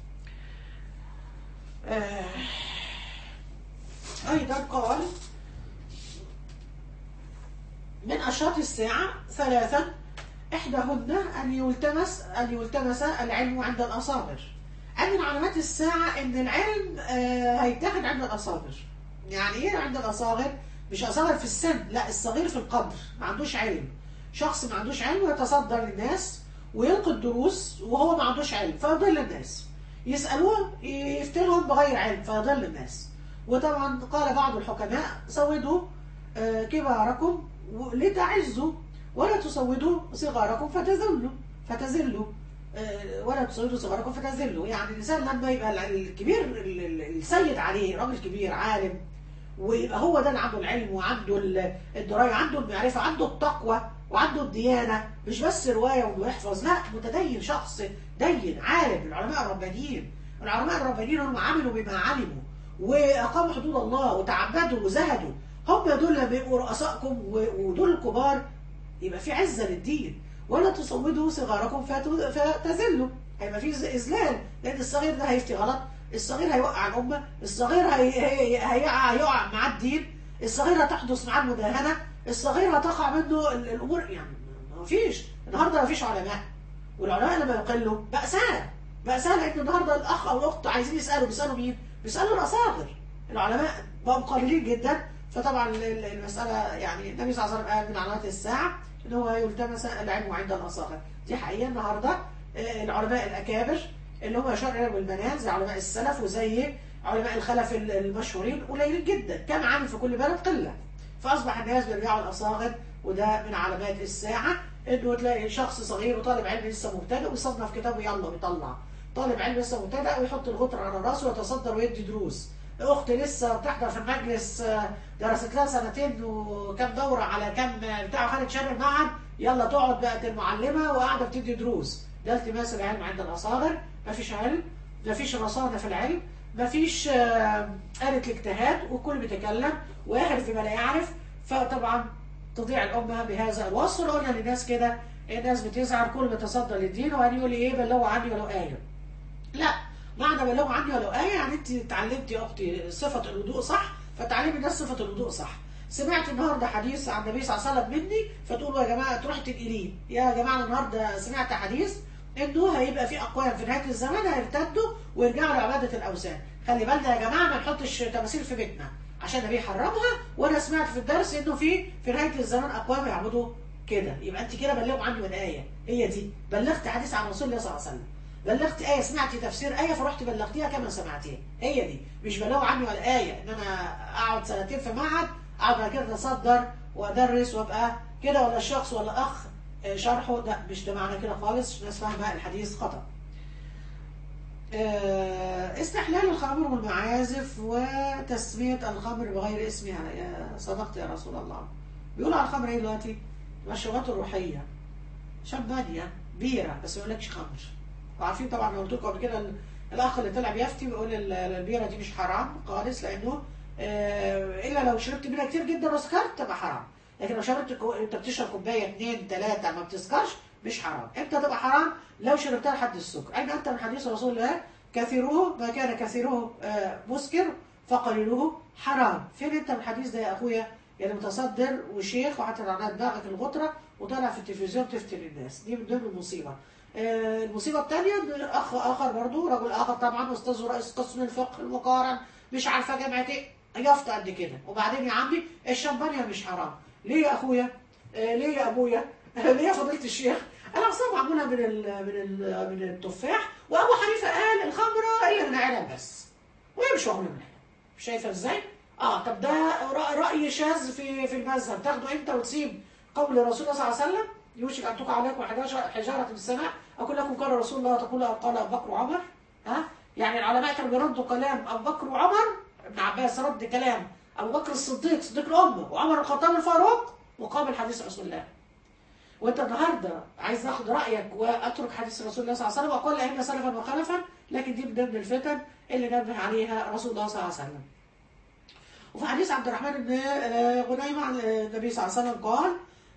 ايضا قال من اشراط الساعة ثلاثا، إحداهن أن يلتمس العلم عند الأصابر. من علامات الساعة إن العلم هيتاخد عند الأصابر. يعني إيه عند الأصاغر؟ مش أصاغر في السن، لا، الصغير في القدر، ما عندوش علم. شخص ما عندوش علم ويتصدر للناس ويلقي الدروس وهو ما عندوش علم فيضل الناس، يسألوه يفتنهم بغير علم فيضل الناس. وطبعا قال بعض الحكماء سودوا كباركم لتعزوا، ولا تسودوا صغاركم فتذلوا، ولا تسودوا صغاركم فتذلوا. يعني الإنسان لما يبقى الكبير السيد عليه راجل كبير عالم، ويبقى هو ده اللي عنده العلم وعنده الدراية، عنده المعرفة، عنده التقوى وعنده الديانة، مش بس رواية وانه يحفظ، لا، متدين، شخص دين عالم. العلماء الربانيين، هم عملوا بما علموا وأقاموا حدود الله وتعبدوا وزهدوا، هم دول اللي بيبقوا رؤسائكم ودول الكبار، يبقى في عزة للدين. ولا تصودوا صغاركم فتذلوا، هيبقى في إذلال، لأن الصغير ده هيفتي غلط، الصغير هيوقع الأمة، الصغير هيقع مع الدين، الصغير هتحدث معاه المداهنة، الصغير هتقع منه الأمور. يعني ما فيش النهارده، ما فيش علماء، والعلماء لما يقلوا مأساة، لأن النهارده الأخ أو الأخت عايزين بيسألوا مين؟ بيسألوا الأصاغر. العلماء بقوا قليلين جدا. فطبعا المسألة يعني النبي صلى الله عليه وسلم قال من علامات الساعة إن هو يلتمس العلم عند الأصاغر. دي حقيقة النهارده العلماء الأكابر اللي هم يشرعوا بالمنال زي علماء السلف وزي علماء الخلف المشهورين قليلين جدا، كم عالم في كل بلد قلة، فأصبح الناس بيرجعوا الأصاغر. وده من علامات الساعة، إنه تلاقي شخص صغير وطالب علم لسه مبتدئ ويصنف كتابه يلا بيطلع، طالب علم لسه مبتدئ ويحط الغطر على راسه ويتصدر ويدي دروس، أخت لسه بتحضر في المجلس درست لها سنتين وكم دورة على كم بتاع خدت شهادة المعهد، يلا تقعد بقت المعلمة وقاعدة بتدي دروس. ده التماس العلم عند الأصاغر. مفيش علم، مفيش رصانة في العلم، مفيش آلة الاجتهاد، وكل بيتكلم ويعرف بما لا يعرف. فطبعا تضيع الأمة بهذا الوصف. قلنا للناس كده، الناس بتزعل كل بيتصدى للدين وقال يقول ايه بلغوا عني ولو آية. لا، معنى بلغوا عني ولو آية يعني انت اتعلمتي يا اختي صفة الوضوء صح، فتعلمي الناس صفة الوضوء صح. سمعت النهارده حديث عن النبي صلى الله عليه وسلم مني، فتقولوا يا جماعه تروح تنقليه، يا جماعه النهارده سمعت حديث انه هيبقى في اقوام في نهايه الزمان هيرتدوا ويرجعوا لعباده الاوثان. خلي بالنا يا جماعه ما نحطش تماثيل في بيتنا عشان النبي حرمها، وانا سمعت في الدرس انه في نهايه الزمان اقوام يعبدوا كده. يبقى انت كده بلغوا عني من ايه، هي دي بلغت حديث عن رسول الله صلى الله عليه وسلم، بلغت ايه، سمعتي تفسير ايه فرحت بلغتيها كما سمعتيها، هي دي. مش بلغوا عني ولا ايه ان انا اقعد سنتين في معهد اقعد بعد كده اتصدر وادرس وابقى كده، ولا الشخص ولا اخ شرحه، لا مش ده معنى كده خالص، الناس فاهمه الحديث خطأ. استحلال الخمر والمعازف وتسمية الخمر بغير اسمها، يا صدقت يا رسول الله. بيقولوا على الخمر ايه دلوقتي؟ المشروبات الروحية، شمبانيا، بيرة، بس ما يقولكش خمر. وعارفين طبعا قلت لكم قبل كده الاخ اللي طلع بيفتي بيقول البيرة دي مش حرام خالص، لانه الا لو شربت بيرة كتير جدا وسكرت تبقى حرام، لكن لو شربت انت بتشرب كوبايه 2 3 ما بتسكرش مش حرام. امتى تبقى حرام؟ لو شربتها لحد السكر. اين انت من حديث رسول الله كثيروه ما كان كثيروه مسكر فقليلوه حرام. فين انت من الحديث ده يا اخويا؟ يعني متصدر وشيخ وحتى على دماغك الغطره وطالع في التلفزيون تفتن الناس، دي من ضمن المصيبه. المصيبه الثانيه ان اخ اخر برضه، رجل اخر طبعا استاذ ورئيس قسم الفقه المقارن مش عارفه جامعه ايه، يافطه قد كده. وبعدين يا عمي الشمبانيا مش حرام. ليه يا اخويا؟ ليه يا ابويا؟ ليه يا فضيله الشيخ؟ الاغصان معموله من التفاح، وابو حنيفه قال الخمره الا من عنب بس، وهي مش معموله من عنب. شايفه ازاي؟ طب ده راي شاذ في المذهب، تاخده انت وتسيب قول رسول الله صلى الله عليه وسلم؟ يوشك ان تقع عليكم حجاره من السماء اقول لكم قال رسول الله تقول قال ابو بكر وعمر. يعني العلماء كانوا بيردوا كلام ابو بكر وعمر. ابن عباس رد كلام ابو بكر الصديق صديق الامه وعمر الخطاب الفاروق مقابل حديث رسول الله. وانت النهارده عايز اخد رايك واترك حديث رسول الله صلى الله عليه وسلم واقول ائمه سلفا وخلفا، لكن دي من ضمن الفتن اللي نبه عليها رسول الله صلى الله عليه وسلم. وفي حديث عبد الرحمن بن غنيمه عن النبي صلى الله عليه وسلم قال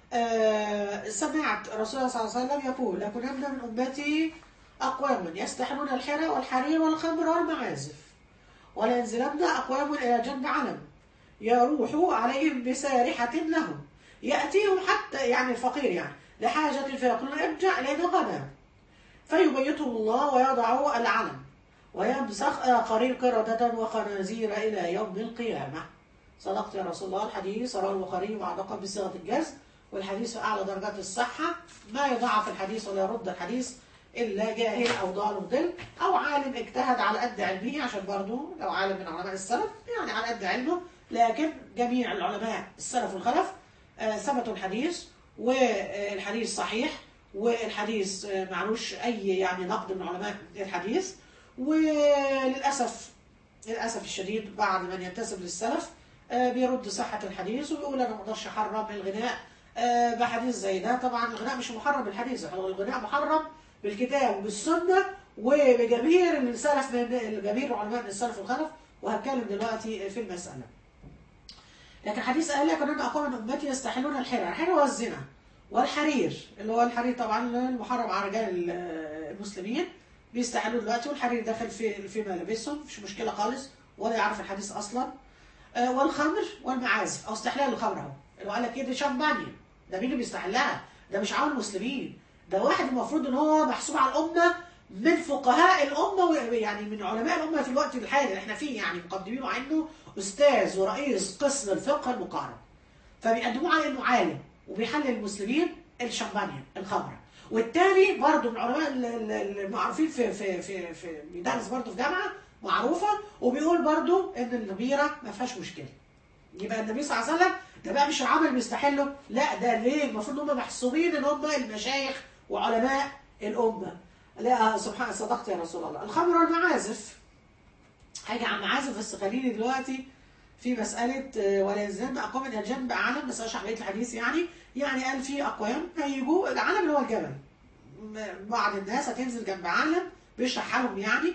سمعت رسول الله صلى الله عليه وسلم يقول لكنن من امتي اقوام يستحلون الحرى والحرير والخمر والمعازف، ولا ينزلن أقوام إلى جنب علم يروح عليهم بسارحة لهم يأتيهم حتى يعني الفقير يعني لحاجة فيقولون ارجع إلينا غدا فيبيتهم الله ويضع العلم ويمسخ آخرين قردة وخنازير إلى يوم القيامة. صدقت يا رسول الله. الحديث رواه البخاري وعلق بصيغة الجزم، والحديث في أعلى درجات الصحة، ما يضعف الحديث ولا يرد الحديث إلا جاهل أو ضال مضل أو عالم اجتهد على قد علمه، عشان برضه لو عالم من علماء السلف يعني على قد علمه، لكن جميع العلماء السلف والخلف ثبتوا الحديث، والحديث صحيح، والحديث معلوش أي يعني نقد من علماء الحديث. وللأسف الشديد بعض من ينتسب للسلف بيرد صحة الحديث وبيقول أنا ما اقدرش أحرم الغناء بحديث زي ده. طبعا الغناء مش محرم بالحديث، الغناء محرم بالكتاب وبالسنة وبجميع السلف من جميع علماء السلف والخلف، وهتكلم دلوقتي في المسألة. لكن حديث قال لك ان اقوام من امتي يستحلون الحرى والزنا والحرير، اللي هو الحرير طبعا المحرم على رجال المسلمين بيستحلوه دلوقتي، والحرير داخل في ملابسهم مش مشكلة خالص ولا يعرف الحديث اصلا. والخمر والمعازف او استحلال الخمر اهو، اللي قال لك ايه دي شمبانيا، ده مين اللي بيستحلها؟ ده مش عوام المسلمين، ده واحد المفروض ان هو محسوب على الامه من فقهاء الامه يعني من علماء الامه في الوقت الحالي اللي احنا فيه، يعني مقدمينه عنه استاذ ورئيس قسم الفقه المقارن، فبيقدموه على انه عالم وبيحلل المسلمين الشمبانيا الخمره. والتاني برضه من العلماء المعروفين في بيدرس برضه في جامعه معروفه وبيقول برضه ان البيره ما فيهاش مشكله. يبقى النبي صلى الله عليه وسلم ده بقى مش العمل بيستحلوا، لا ده ليه؟ المفروض ان هم محسوبين ان هم المشايخ وعلماء الامه. لا سبحان صدقت يا رسول الله. الخمر والمعازف، حاجه عن معازف بس خليني دلوقتي في مساله ولا يزن اقوام الى جنب علم، بس اشرح بقيه الحديث يعني قال في اقوام هيجوا العلم اللي هو الجبل، بعض الناس هتنزل جنب علم بيشرح حالهم يعني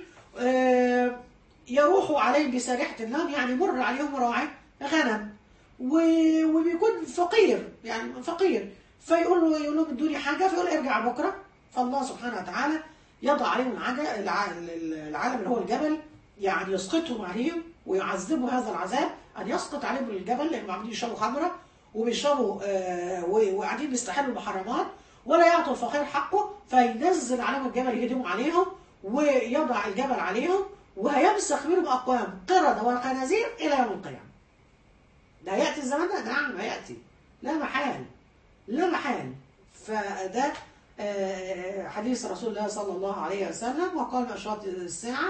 يروحوا عليهم بسارحه لهم، يعني مر عليهم راعي غنم وبيكون فقير يعني فقير، فيقول لهم ادوني حاجه، فيقول ارجع بكره، فالله سبحانه وتعالى يضع عليهم العالم اللي هو الجبل يعني يسقطهم عليهم ويعذبوا هذا العذاب، ان يسقط عليهم الجبل، لانهم عاملين يشربوا خمره وبيشربوا وقاعدين بيستحلوا المحرمات ولا يعطوا الفقير حقه، فينزل عليهم الجبل يهدموا عليهم ويضع الجبل عليهم، وهيمسخ منهم اقوام قردة وخنازير الى يوم القيامه. ده هياتي الزمان ده؟ نعم هياتي، لا محال لا محال. فده حديث رسول الله صلى الله عليه وسلم. وقال من اشراط الساعه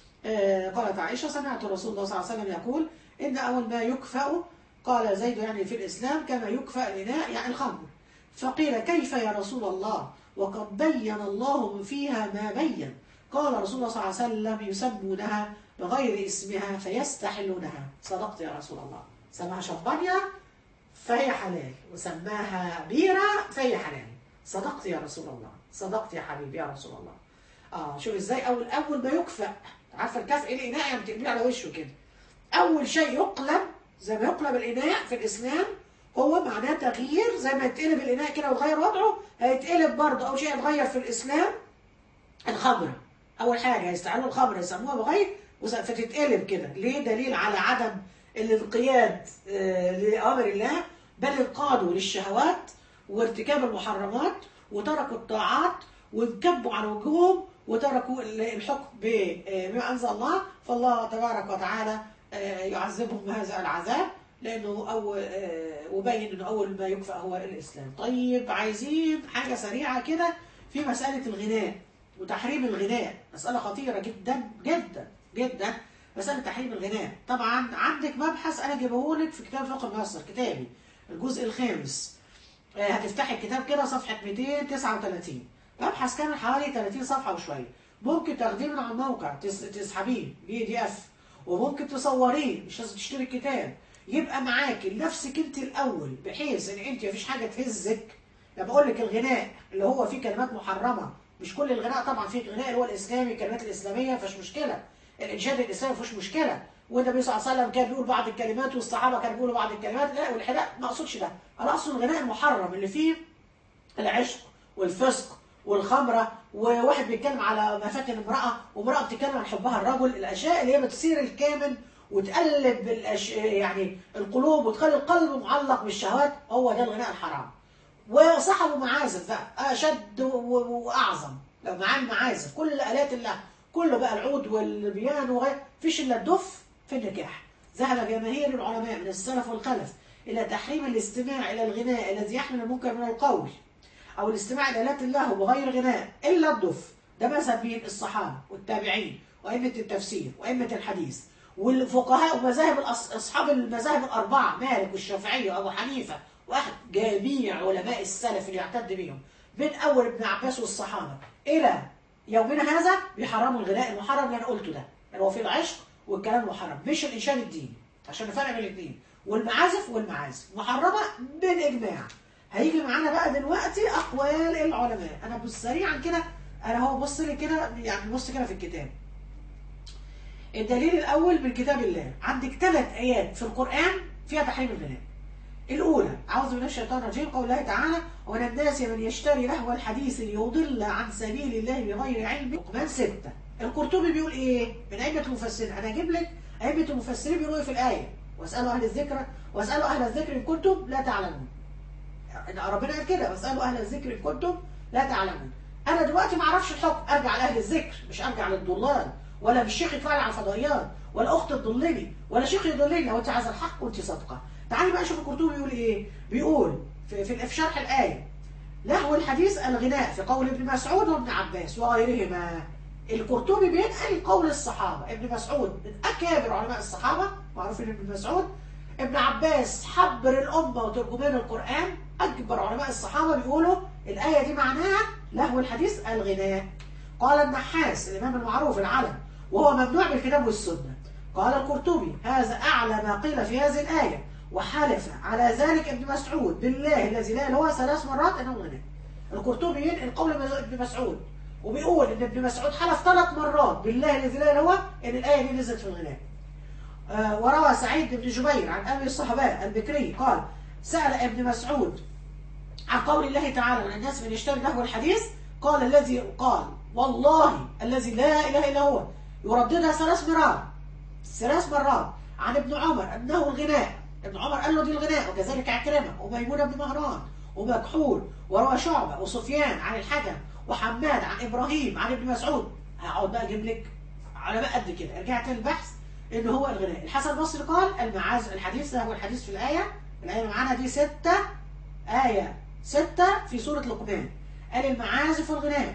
قالت عائشه سمعت رسول الله صلى الله عليه وسلم يقول ان اول ما يكفأ، قال زيد يعني في الاسلام، كما يكفأ الاناء يعني الخمر. فقيل كيف يا رسول الله وقد بين الله فيها ما بين؟ قال رسول الله صلى الله عليه وسلم يسمونها بغير اسمها فيستحلونها. صدقت يا رسول الله. سماها شمبانيا فهي حلال، وسماها بيرة فهي حلال. صدقت يا رسول الله، صدقت يا حبيبي يا رسول الله. شوف ازاي اول ما يكفأ، عارفه الكفء الاناء يعني بتقلبيه على وشه كده. اول شيء يقلب زي ما يقلب الاناء في الاسلام، هو معناه تغيير، زي ما يتقلب الاناء كده ويتغير وضعه، هيتقلب برضه اول شيء يتغير في الاسلام الخمره. اول حاجه هيستعملوا الخمره يسموها بغير، فتتقلب كده. ليه؟ دليل على عدم الانقياد لامر الله، بل انقادوا للشهوات وارتكاب المحرمات وتركوا الطاعات وانكبوا على وجوههم وتركوا الحكم بما انزل الله. فالله تبارك وتعالى يعذبهم بهذا العذاب، لانه وبين انه اول ما يكفأ هو الاسلام. طيب عايزين حاجه سريعه كده في مساله الغناء وتحريم الغناء، مساله خطيره جدا جدا جدا. مساله تحريم الغناء، طبعا عندك مبحث انا جايبهولك في كتاب فقه الميسر، كتابي الجزء الخامس. هتفتحي الكتاب كده صفحه 239، مبحث كامل حوالي 30 صفحه وشويه. ممكن تاخديه من على الموقع تسحبيه PDF، وممكن تصوريه، مش لازم تشتري الكتاب، يبقى معاكي لنفسك انت الاول، بحيث ان انت مفيش حاجه تهزك. لما بقول لك الغناء اللي هو فيه كلمات محرمه، مش كل الغناء طبعا، فيه الغناء اللي هو الاسلامي، الكلمات الاسلاميه مفيش مشكله، الانشاد الاسلامي مفيش مشكله، والنبي صلى الله عليه وسلم كان بيقول بعض الكلمات والصحابه كانوا بيقولوا بعض الكلمات، لا والحداء ما اقصدش ده، انا اقصد الغناء المحرم اللي فيه العشق والفسق والخمره، وواحد بيتكلم على مفاتن امراه وامراه بتتكلم عن حبها الرجل، الاشياء اللي هي بتثير الكامل وتقلب يعني القلوب وتخلي القلب معلق بالشهوات، هو ده الغناء الحرام. وصاحبه معازف بقى اشد واعظم، لو معاه المعازف كل الالات الله كله بقى، العود والبيانو وغيره، مفيش الا الدف في النكاح. ذهب جماهير العلماء من السلف والخلف الى تحريم الاستماع الى الغناء الذي يحمل المنكر من القول او الاستماع الى الات الله بغير غناء الا الدف. ده مذهب مين؟ الصحابه والتابعين وائمه التفسير وائمه الحديث والفقهاء ومذاهب اصحاب المذاهب الاربعه، مالك والشافعي وابو حنيفه واحد، جميع علماء السلف اللي يعتد بهم من اول ابن عباس والصحابه الى يومنا هذا بيحرموا الغناء المحرم اللي انا قلته ده، اللي هو في العشق والكلام المحرم، مش الانشاد الديني، عشان نفرق بين الاثنين. والمعازف محرمه بالاجماع. هيجي معانا بقى دلوقتي اقوال العلماء، انا بص سريعا كده، انا هو بص لي كده يعني بص كده في الكتاب. الدليل الاول من كتاب الله، عندك 3 ايات في القران فيها تحريم الغناء. الاولى اعوذ بالله من الشيطان الرجيم، قول الله تعالى ومن الناس من يشتري لهو الحديث ليضل عن سبيل الله بغير علم. لقمان 6. القرطبي بيقول ايه من ائمه المفسرين؟ انا اجيب لك ائمه المفسرين بيقولوا ايه في الايه، واسالوا اهل الذكر ان كنتم لا تعلمون. ربنا قال كده، واسالوا اهل الذكر ان كنتم لا تعلمون. انا دلوقتي ما اعرفش الحكم، ارجع لاهل الذكر، مش ارجع للضلال، ولا بالشيخ يطلع لي على الفضائيات، ولا اخت تضلني، ولا شيخ يضلني. لو انت عايزه الحق وانت صادقه. تعالي بقى شوف القرطبي بيقول ايه. بيقول في شرح الايه لهو الحديث الغناء في قول ابن مسعود وابن عباس وغيرهما. القرطبي بينقل قول الصحابه، ابن مسعود من اكابر علماء الصحابه، معروف ان ابن مسعود، ابن عباس حبر الامه وترجمان القران، اكبر علماء الصحابه بيقولوا الايه دي معناها لهو الحديث الغناء. قال النحاس الامام المعروف العلم وهو ممنوع بالكتاب والسنه. قال القرطبي هذا اعلى ما قيل في هذه الايه، وحلف على ذلك ابن مسعود بالله الذي لا اله الا هو 3 مرات انه غناء. القرطبي ينقل قول ابن مسعود وبيقول ان ابن مسعود حلف 3 مرات بالله الذي لا اله الا هو ان الايه دي نزلت في الغناء. وروى سعيد بن جبير عن ابي الصحابه البكري قال سأل ابن مسعود عن قول الله تعالى من الناس من يشتري لهو الحديث، قال والله الذي لا اله الا هو يرددها 3 مرات، 3 مرات عن ابن عمر أنه الغناء. ابن عمر قال له دي الغناء، وكذلك عكرمة وميمونة بن مهران ومكحول وروى شعبة وسفيان عن الحكم وحماد عن إبراهيم عن ابن مسعود. هقعد بقى أجيب لك علماء قد كده. رجعت البحث إن هو الغناء. الحسن البصري قال المعاز الحديث ده هو الحديث في الآية اللي معانا دي 6 آية 6 في سورة لقمان. قال المعازف والغناء.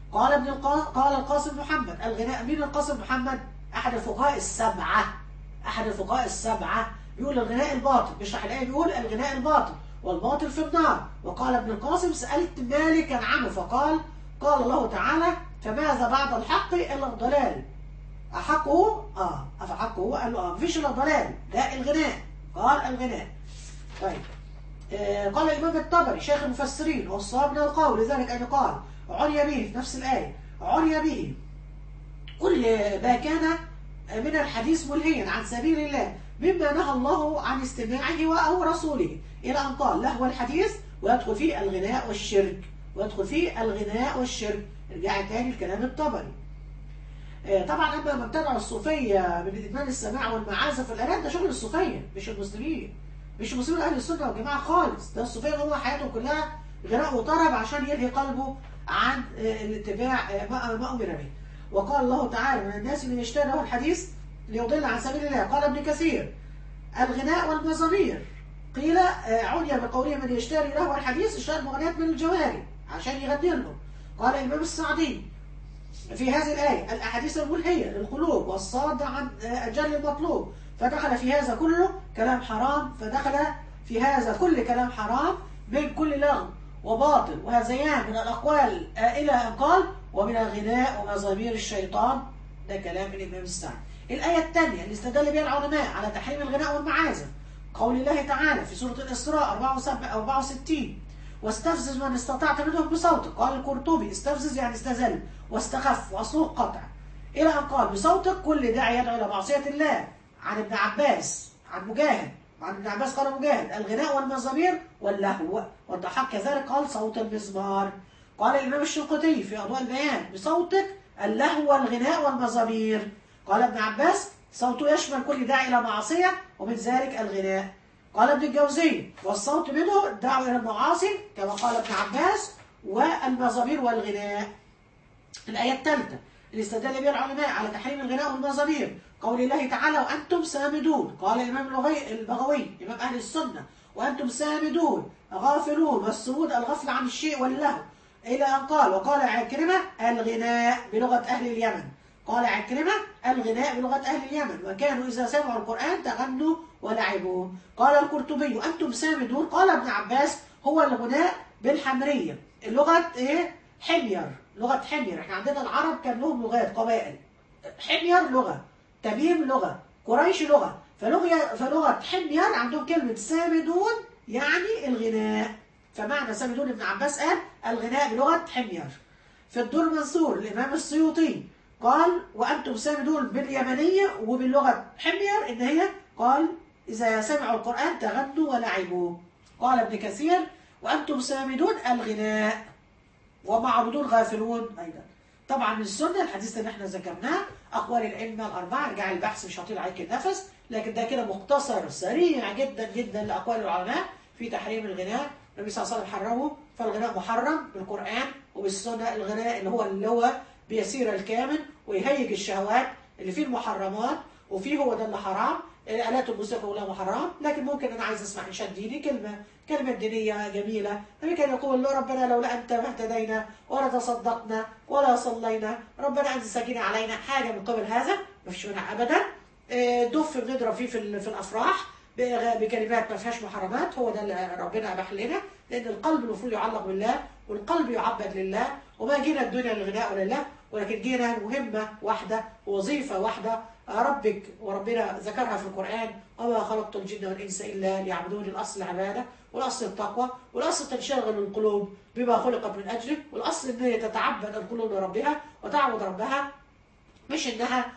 قال القاسم محمد الغناء. مين القاسم محمد؟ أحد الفقهاء السبعة. أحد الفقهاء السبعة بيقول الغناء الباطل، بيشرح الآية بيقول الغناء الباطل والباطل في النار. وقال ابن القاسم سألت مالكا عنه فقال قال الله تعالى فماذا بعد الحق إلا الضلال. أحقه؟ أفحقه؟ قال له مفيش إلا الضلال، ده الغناء. قال الغناء. طيب قال الإمام الطبري شيخ المفسرين والصواب من القول لذلك أن قال عني به في نفس الآية عني به كل ما كان من الحديث ملهيا عن سبيل الله مما نهى الله عن استماعه أو رسوله، إلى أن قال لهو الحديث ويدخل فيه الغناء والشرك، ويدخل فيه الغناء والشرك. رجع تاني الكلام الطبري. طبعا أما ما ابتدعوا الصوفية من إدمان السماع والمعازف والآلات ده شغل الصوفية مش المسلمين، مش المسلمين أهل السنة والجماعة خالص. ده الصوفية هو حياته كلها غناء وطرب عشان يلهي قلبه عن الاتباع ما أمر به. وقال الله تعالى من الناس من يشتري له الحديث ليضل عن سبيل الله. قال ابن كثير الغناء والمزامير قيل عني بقوله من يشتري له الحديث اشترى المغنيات من الجواري عشان يغني له. قال الإمام السعدي في هذه الآية الأحاديث الملهية للقلوب والصادة عن أجل المطلوب، فدخل في هذا كله كلام حرام، فدخل في هذا كل كلام حرام من كل لغو وباطل وهذيان من الأقوال إلى أن قال ومن الغناء ومزامير الشيطان. ده كلام الإمام السعدي. الآية الثانية اللي استدل بها العلماء على تحريم الغناء والمعازف قول الله تعالى في سورة الإسراء 64 واستفزز من استطعت منهم بصوتك. قال القرطبي استفزز يعني استزل واستخف واصله قطع، الى ان قال بصوتك كل داعي يدعو الى معصيه الله. عن ابن عباس عن مجاهد عن ابن عباس قال مجاهد الغناء والمزامير واللهو والضحك كذلك قال صوت المزمار. قال الامام الشنقيطي في اضواء البيان بصوتك اللهو والغناء والمزامير. قال ابن عباس صوته يشمل كل داعي الى معصيه ومن ذلك الغناء. قال ابن الجوزي والصوت منه الدعوة إلى المعاصي كما قال ابن عباس والمزامير والغناء. الآية الثالثة اللي استدل بها العلماء على تحريم الغناء والمزامير قول الله تعالى وأنتم سامدون. قال الإمام البغوي إمام أهل السنة وأنتم سامدون غافلون، والسمود الغفل عن الشيء واللهو، إلى أن قال وقال عكرمة الغناء بلغة أهل اليمن. قال عكرمة الغناء بلغة أهل اليمن وكانوا إذا سمعوا القرآن تغنوا ولعبوا. قال القرطبي أنتم سامدون. قال ابن عباس هو الغناء بالحمرية لغة إيه؟ حمير، لغة حمير. احنا عندنا العرب كان لهم لغات قبائل، حمير لغة، تميم لغة، قريش لغة، فلغة حمير عندهم كلمة سامدون يعني الغناء. فمعنى سامدون ابن عباس قال الغناء بلغة حمير. في الدور المنثور الإمام السيوطي قال وأنتم سامدون باليمنية وباللغة حمير إن هي قال إذا سمعوا القرآن تغنوا ولعبوا. قال ابن كثير وأنتم سامدون الغناء ومعروضون غافلون أيضا. طبعا من السنة الحديث اللي احنا ذكرناه أقوال الأئمة الأربعة. ارجع البحث مش هطيل عليك النفس، لكن ده كده مختصر سريع جدا جدا لأقوال العلماء في تحريم الغناء. النبي صلى الله عليه وسلم حرمه، فالغناء محرم بالقرآن وبالسنة. الغناء اللي هو بيسير الكامل ويهيج الشهوات اللي فيه المحرمات، وفيه هو ده اللي حرام. آلات الموسيقى كلها محرم، لكن ممكن أنا عايز أسمع إنشاد ديني، كلمة دينية جميلة. النبي كان يقول ربنا لولا أنت ما اهتدينا ولا تصدقنا ولا صلينا، ربنا أنزل سكينة علينا. حاجة من قبل هذا ما فيش منها أبدا. دف بنضرب فيه في الأفراح بكلمات ما فيهاش محرمات، هو ده اللي ربنا أباح لنا، لأن القلب المفروض يعلق بالله والقلب يعبد لله. وما جينا الدنيا للغناء ولا لله، ولكن جينا مهمة واحدة ووظيفة واحدة ربك وربنا ذكرها في القرآن وما خلقت الجن والإنس إلا ليعبدون. الأصل العبادة، والأصل التقوى، والأصل تنشغل القلوب بما خلقت من أجله، والأصل إن هي تتعبد القلوب لربها وتعبد ربها، مش إنها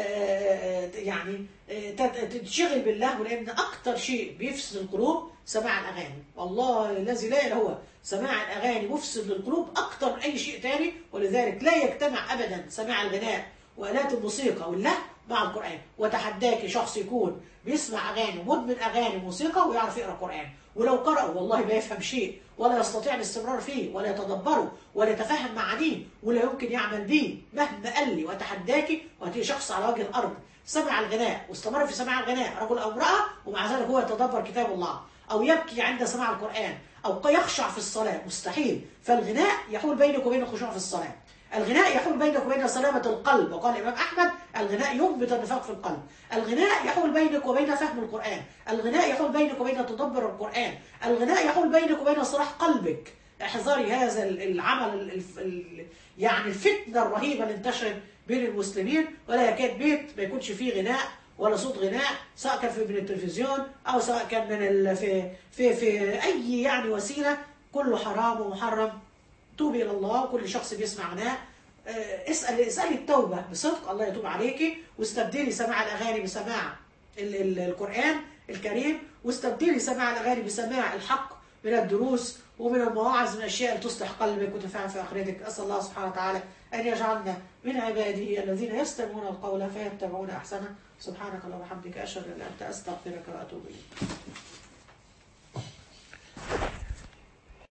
يعني تنشغل بالله. ولأن أكتر شيء بيفسد القلوب سماع الأغاني، والله الذي لا إله إلا هو سماع الأغاني مفسد للقلوب أكتر من أي شيء تاني. ولذلك لا يجتمع أبدا سماع الغناء والات الموسيقى واللهو مع القران. وتحداك شخص يكون بيسمع اغاني مدمن اغاني موسيقى ويعرف يقرا قران، ولو قرأ والله ما يفهم شيء ولا يستطيع الاستمرار فيه ولا يتدبره ولا يتفهم معانيه ولا يمكن يعمل به مهما قال لي. وتحداك وهاتي شخص على وجه الارض سمع الغناء واستمر في سماع الغناء، رجل او امراه، ومع ذلك هو يتدبر كتاب الله او يبكي عند سماع القران او يخشع في الصلاه، مستحيل. فالغناء يحول بينك وبين الخشوع في الصلاه، الغناء يحول بينك وبين سلامة القلب. وقال الإمام أحمد الغناء ينبت النفاق في القلب. الغناء يحول بينك وبين فهم القرآن، الغناء يحول بينك وبين تدبر القرآن، الغناء يحول بينك وبين صلاح قلبك. احذري هذا العمل يعني الفتنة الرهيبة اللي انتشرت بين المسلمين، ولا يكاد بيت ما يكونش فيه غناء ولا صوت غناء، سواء كان من التلفزيون أو سواء كان من في أي يعني وسيلة، كله حرام ومحرم. توبي الى الله. كل شخص بيسمع غناء اسالي التوبه بصدق، الله يتوب عليكي، واستبدلي سماع الاغاني بسماع القران الكريم، واستبدلي سماع الاغاني بسماع الحق من الدروس ومن المواعظ، من الاشياء اللي تصلح قلبك وتنفع في اخرتك. اسال الله سبحانه وتعالى ان يجعلنا من عباده الذين يستمعون القول فيتبعون احسنه. سبحانك اللهم وبحمدك اشهد ان لا اله الا انت استغفرك واتوب اليك.